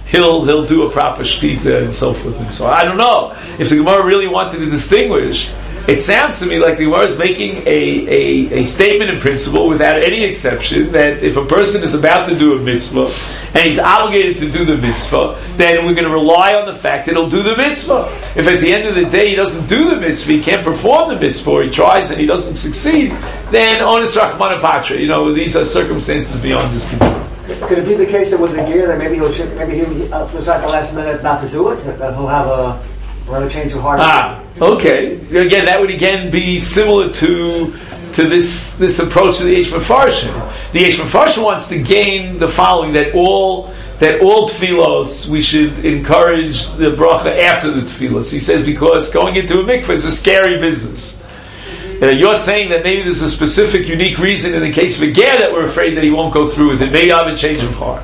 S1: he'll he'll do a proper shkita and so forth and so on. I don't know if the Gemara really wanted to distinguish. It sounds to me like the Gemara is making a, a, a statement in principle without any exception that if a person is about to do a mitzvah and he's obligated to do the mitzvah, then we're going to rely on the fact that he'll do the mitzvah. If at the end of the day he doesn't do the mitzvah, he can't perform the mitzvah, or he tries and he doesn't succeed, then onis rachmana patra. You know, these are circumstances beyond his control.
S3: Could it be the case that with the gear that maybe he'll ch- maybe he'll uh, decide at the last minute not to do it? That he'll have a rather change of heart.
S1: Ah, okay. Again, that would again be similar to to this this approach to the Yesh Mefarshim. The Yesh Mefarshim wants to gain the following: that all that all tefillos we should encourage the bracha after the tefillos. He says because going into a mikveh is a scary business. Uh, you're saying that maybe there's a specific, unique reason in the case of a ger that we're afraid that he won't go through with it. Maybe I have a change of heart.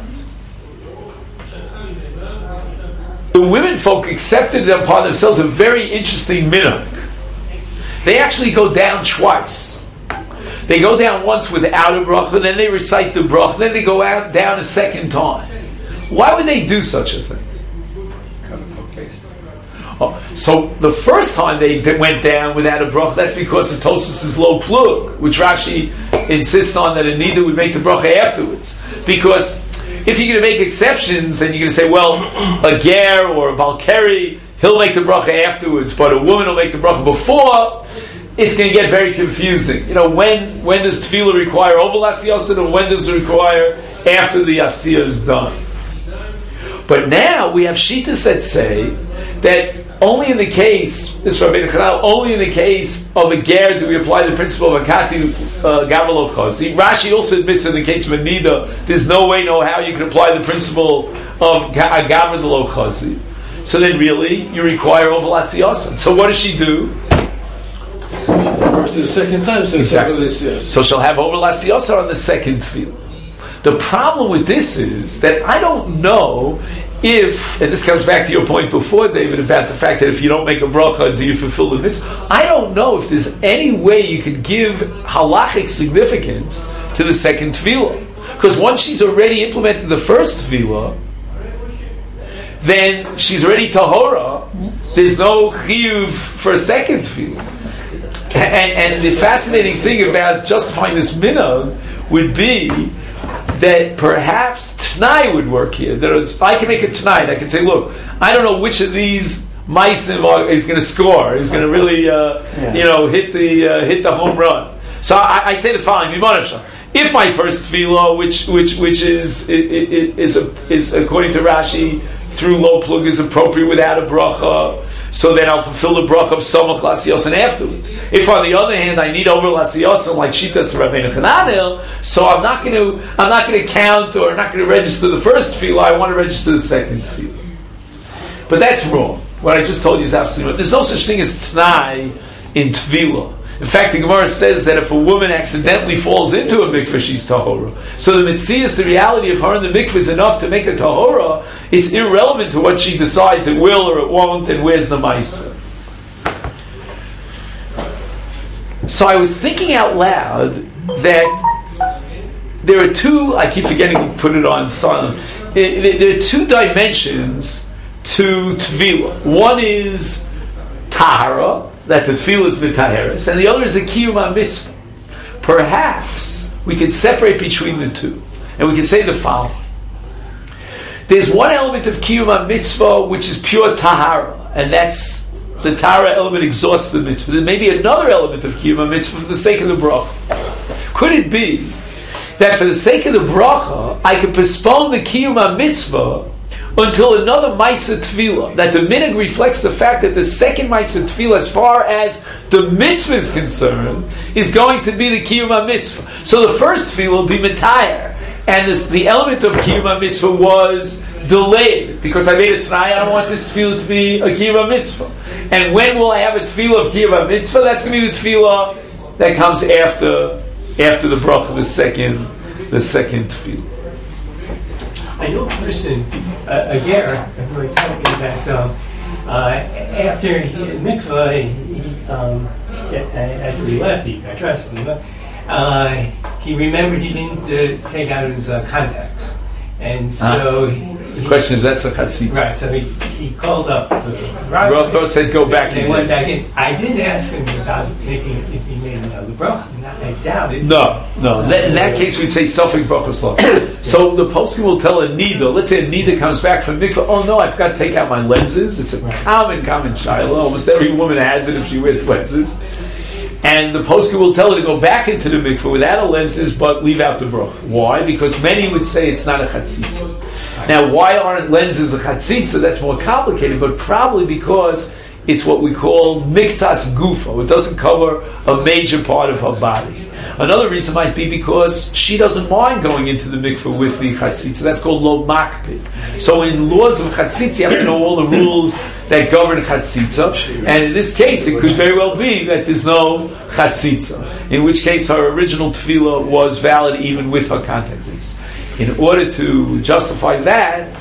S1: The women folk accepted upon themselves a very interesting minhag. They actually go down twice. They go down once without a bracha, then they recite the bracha, then they go out down a second time. Why would they do such a thing? Oh, so the first time they went down without a bracha, that's because of Tosfos' low plug, which Rashi insists on that a nida would make the bracha afterwards. Because if you're going to make exceptions and you're going to say, well, a ger or a balkeri, he'll make the bracha afterwards, but a woman will make the bracha before, it's going to get very confusing. You know, when when does tefillah require over l'asiyasin, and when does it require after the asiyah is done? But now we have shittas that say that only in the case, this Rabbeinu Chanal, only in the case of a ger do we apply the principle of akati gavel chazi. Rashi also admits in the case of a nida, there's no way, no how you can apply the principle of gavel chazi. So then, really, you require over l'asiyasin. So what does she do?
S5: First and the second time, so
S1: exactly.
S5: Second,
S1: so she'll have over l'asiyasin on the second tefillah. The problem with this is that I don't know if, and this comes back to your point before, David, about the fact that if you don't make a bracha, do you fulfill the mitzvah? I don't know if there's any way you could give halachic significance to the second tefillah. Because once she's already implemented the first tefillah, then she's already tahora. There's no chiyuv for a second tefillah. And, and the fascinating thing about justifying this minhag would be that perhaps T'nai would work here. That it's, I can make it tonight. I can say, look, I don't know which of these Meisim are, is going to score, is going to really, uh, yeah. you know, hit the uh, hit the home run. So I, I say the following: if my first tefillah, which which which is is is, is according to Rashi through low plug is appropriate without a bracha, so then I'll fulfill the bracha of Samach L'Asiyasin afterwards. If on the other hand I need over L'Asiyasin like Shitas Rabbeinu Chananel, so I'm not going to I'm not going to count or not going to register the first tefillah. I want to register the second tefillah. But that's wrong. What I just told you is absolutely wrong. There's no such thing as T'nai in Tefillah. In fact, the Gemara says that if a woman accidentally falls into a mikveh, she's tahora. So the mitzias, the reality of her in the mikveh is enough to make a tahora. It's irrelevant to what she decides it will or it won't, and where's the ma'isa. So I was thinking out loud that there are two, I keep forgetting to put it on silent, there are two dimensions to Tefillah. One is tahara, that the tefillah is mitaheres, and the other is a kiyum ha-mitzvah. Perhaps we could separate between the two, and we could say the following. There's one element of kiyum ha-mitzvah which is pure tahara, and that's the tahara element exhausts the mitzvah. There may be another element of kiyum ha-mitzvah for the sake of the bracha. Could it be that for the sake of the bracha, I could postpone the kiyum ha-mitzvah until another Maisa Tefillah, that the minhag reflects the fact that the second Maisa Tefillah, as far as the mitzvah is concerned, is going to be the Kiyum HaMitzvah. So the first Tefillah will be Metayer, and this, the element of Kiyum HaMitzvah was delayed, because I made it tonight, I don't want this Tefillah to be a Kiyum HaMitzvah. And when will I have a Tefillah of Kiyum HaMitzvah? That's going to be the Tefillah that comes after after the bracha, the second, the second Tefillah.
S7: I know a person, uh, a ger, who I talking about, um, uh, after he had mikvah, he, um, after he left, he got dressed, uh, he remembered he didn't uh, take out his uh, contacts. And so, ah.
S1: The question is, that's a chatzitza.
S7: Right, so he, he called up the rabbi.
S1: Rabbi said, go back
S7: and
S1: in.
S7: went back in. I didn't ask him about making if he made another bracha. I doubt it.
S1: No, no. In that, in that case, we'd say Sofik Brachas Lo. So the poskim will tell a Nida, let's say a Nida comes back from mikvah, oh no, I forgot to take out my lenses. It's a right. common, common shiloh. Almost every woman has it if she wears lenses. And the poskim will tell her to go back into the mikvah without a lenses, but leave out the bracha. Why? Because many would say it's not a chatzitza. Now, why aren't lenses a chatzitza? That's more complicated, but probably because it's what we call miktas gufo. It doesn't cover a major part of her body. Another reason might be because she doesn't mind going into the mikveh with the chatzitza. That's called lo makpid. So in laws of chatzitza, you have to know all the rules that govern chatzitza. And in this case, it could very well be that there's no chatzitza. In which case, her original tefillah was valid even with her contact lenses. In order to justify that,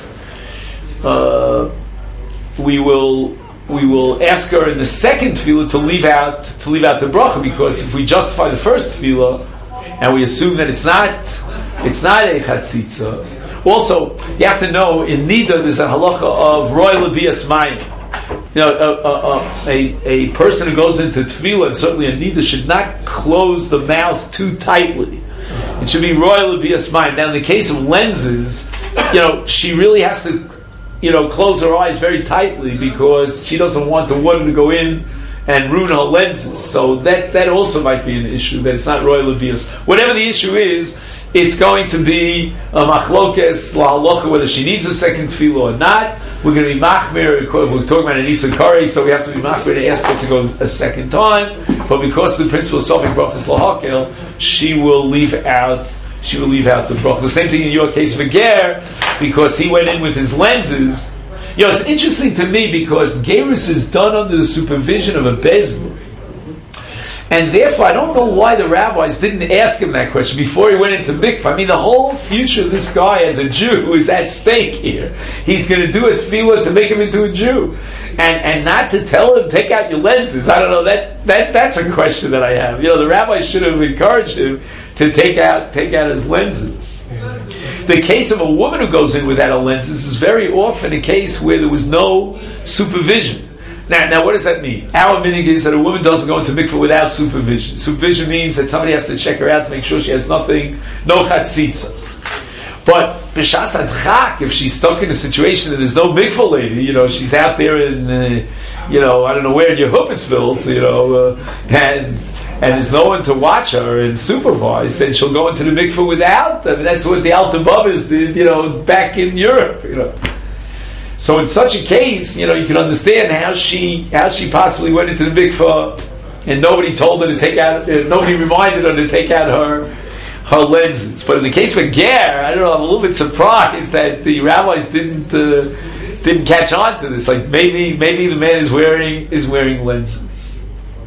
S1: uh, we will we will ask her in the second tefillah to leave out to leave out the bracha, because if we justify the first tefillah and we assume that it's not it's not a chatzitza. Also, you have to know in Nida there's a halacha of royal lebias mayim. You know, a, a, a, a person who goes into tefillah, and certainly a Nida, should not close the mouth too tightly. It should be royal lebias mayim. Now, in the case of lenses, you know, she really has to, you know, close her eyes very tightly because she doesn't want the water to go in and ruin her lenses. So that that also might be an issue, that it's not royal lebias. Whatever the issue is, it's going to be a machlokes lahalocha whether she needs a second tefillah or not. We're going to be machmir. We're talking about an isa kari, so we have to be machmir to ask her to go a second time. But because the principle of sofik brachas lahakel, she will leave out. She will leave out the bracha. The same thing in your case of Ger, because he went in with his lenses. You know, it's interesting to me because Gerus is done under the supervision of a bezdin. And therefore, I don't know why the rabbis didn't ask him that question before he went into mikvah. I mean, the whole future of this guy as a Jew is at stake here. He's going to do a tefillah to make him into a Jew. And and not to tell him, take out your lenses. I don't know, that, that that's a question that I have. You know, the rabbis should have encouraged him to take out take out his lenses. The case of a woman who goes in without her lenses is very often a case where there was no supervision. Now, now, what does that mean? Our minig is that a woman doesn't go into mikveh without supervision. Supervision means that somebody has to check her out to make sure she has nothing, no chatzitza. But b'shas adchak, if she's stuck in a situation that there's no mikveh lady, you know, she's out there in, uh, you know, I don't know where in Yehupitzville, you know, uh, and and there's no one to watch her and supervise, then she'll go into the mikveh without. I mean, that's what the Alter Babas did, you know, back in Europe, you know. So in such a case, you know, you can understand how she how she possibly went into the mikveh and nobody told her to take out, uh, nobody reminded her to take out her her lenses. But in the case of Ger, I don't know, I'm a little bit surprised that the rabbis didn't uh, didn't catch on to this. Like maybe maybe the man is wearing is wearing lenses.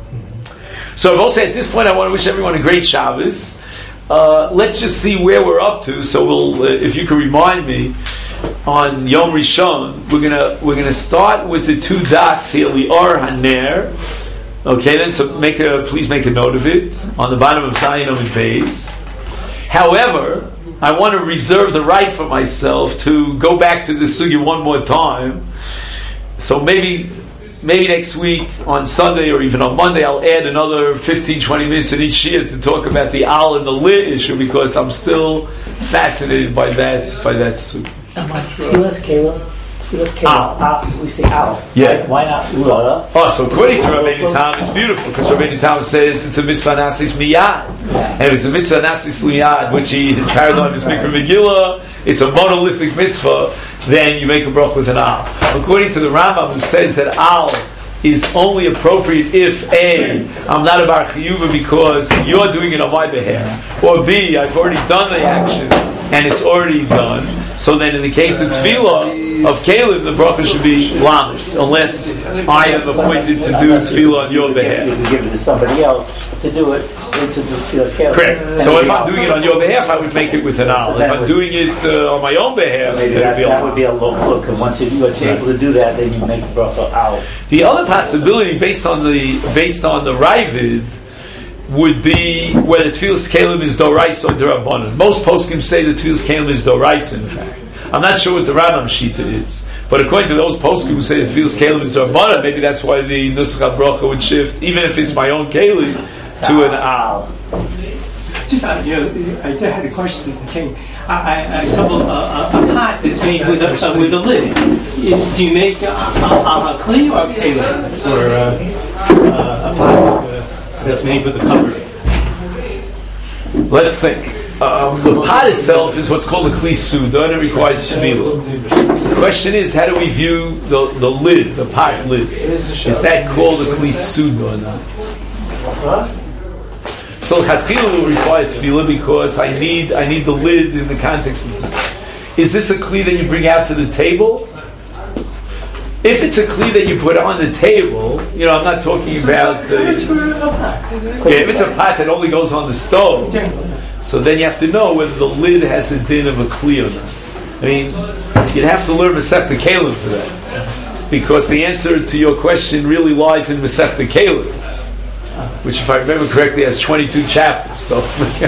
S1: So I will say at this point, I want to wish everyone a great Shabbos. Uh, let's just see where we're up to. So we'll, uh, if you can remind me. On Yom Rishon, we're gonna we're gonna start with the two dots here, Lior Haner. Okay, then so make a please make a note of it on the bottom of Zion and Beis. However, I want to reserve the right for myself to go back to this sugya one more time. So maybe maybe next week on Sunday or even on Monday, I'll add another fifteen, twenty minutes in each shia to talk about the al and the lit issue, because I'm still fascinated by that by that sugya.
S4: Tefillas Caleb. Tefillas Caleb. Al. We say al.
S1: Yeah.
S4: Why, why not Ulala?
S1: Oh, so according to Rabbeinu Tam, it's beautiful because Rabbeinu Tam says it's a mitzvah nasis miyad,
S4: Yeah.
S1: and if it's a mitzvah nasis miyad, which he, his paradigm is Mikra Megillah, it's a monolithic mitzvah. Then you make a bracha with an al. According to the Rambam, who says that al is only appropriate if A, I'm not a bar chiyuva because you're doing it on my behalf, or B, I've already done the action and it's already done. So then in the case of tefillah of Caleb, the bracha should be lamed, unless I am appointed to do tefillah on your behalf.
S4: You can give it to somebody else to do it, and to do Tefillas Caleb.
S1: Correct. So if I'm doing it on your behalf, I would make it with an al. If I'm doing it uh, on my own behalf,
S4: Maybe
S1: then
S4: that,
S1: it would be a
S4: that would be a low look, and once you are able to do that, then you make the bracha out.
S1: The other possibility, based on the based on the Ravid, would be whether Tefillas Caleb is Doraisa or Derabanan. Most poskim say that Tefillas Caleb is Doraisa, in fact. I'm not sure what the Rambam Shita is, but according to those poskim who say that Tefillas Kelim is Rabbanan, maybe that's why the Nusach HaBracha would shift, even if it's my own Kelim, to an Al.
S7: Just, uh, you know, I just had a question that came. I, I, I told a, a, a pot that's made with a, uh, with a lid. Is, do you make a, a, a kli or a kelim? Or uh, uh, a pot uh, that's made with a cover?
S1: Let's think. Um, the pot itself is what's called a Kli Suda, and it requires Tefillah. The question is, how do we view the, the lid, the pot lid? Is that called a Kli Suda or not? So Chatchila will require Tefillah because I need I need the lid in the context of it. Is this a Kli that you bring out to the table? If it's a Kli that you put on the table, you know, I'm not talking about... Uh, yeah, if it's a pot that only goes on the stove, so then you have to know whether the lid has the din of a Kli or not. I mean, you'd have to learn Masechta Kelim for that. Because the answer to your question really lies in Masechta Kelim, which, if I remember correctly, has twenty-two chapters. So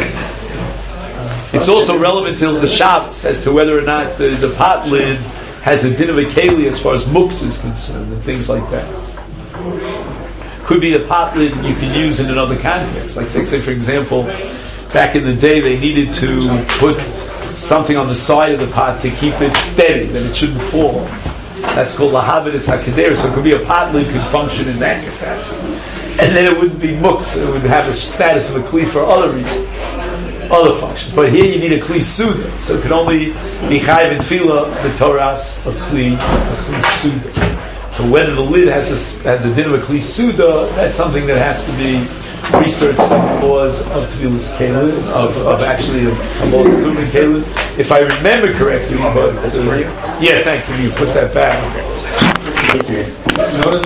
S1: it's also relevant to the Shabbos as to whether or not the, the pot lid has a din of a keli as far as muktzah is concerned and things like that. Could be a pot lid you can use in another context. Like, say, say for example, back in the day they needed to put something on the side of the pot to keep it steady, that it shouldn't fall. That's called lahavidus hakeder. So it could be a pot lid could function in that capacity. And then it wouldn't be muktzah, it would have a status of a kli for other reasons, other functions. But here you need a kli suda, so it can only be chayiv in tefillah the Torah's a kli, a kli suda. So whether the lid has a, has a din of a kli suda, that's something that has to be researched in the laws of tefillas kelim, of, of actually of laws of tefillas kelim. If I remember correctly, but uh, yeah, thanks if you put that back.
S6: Notice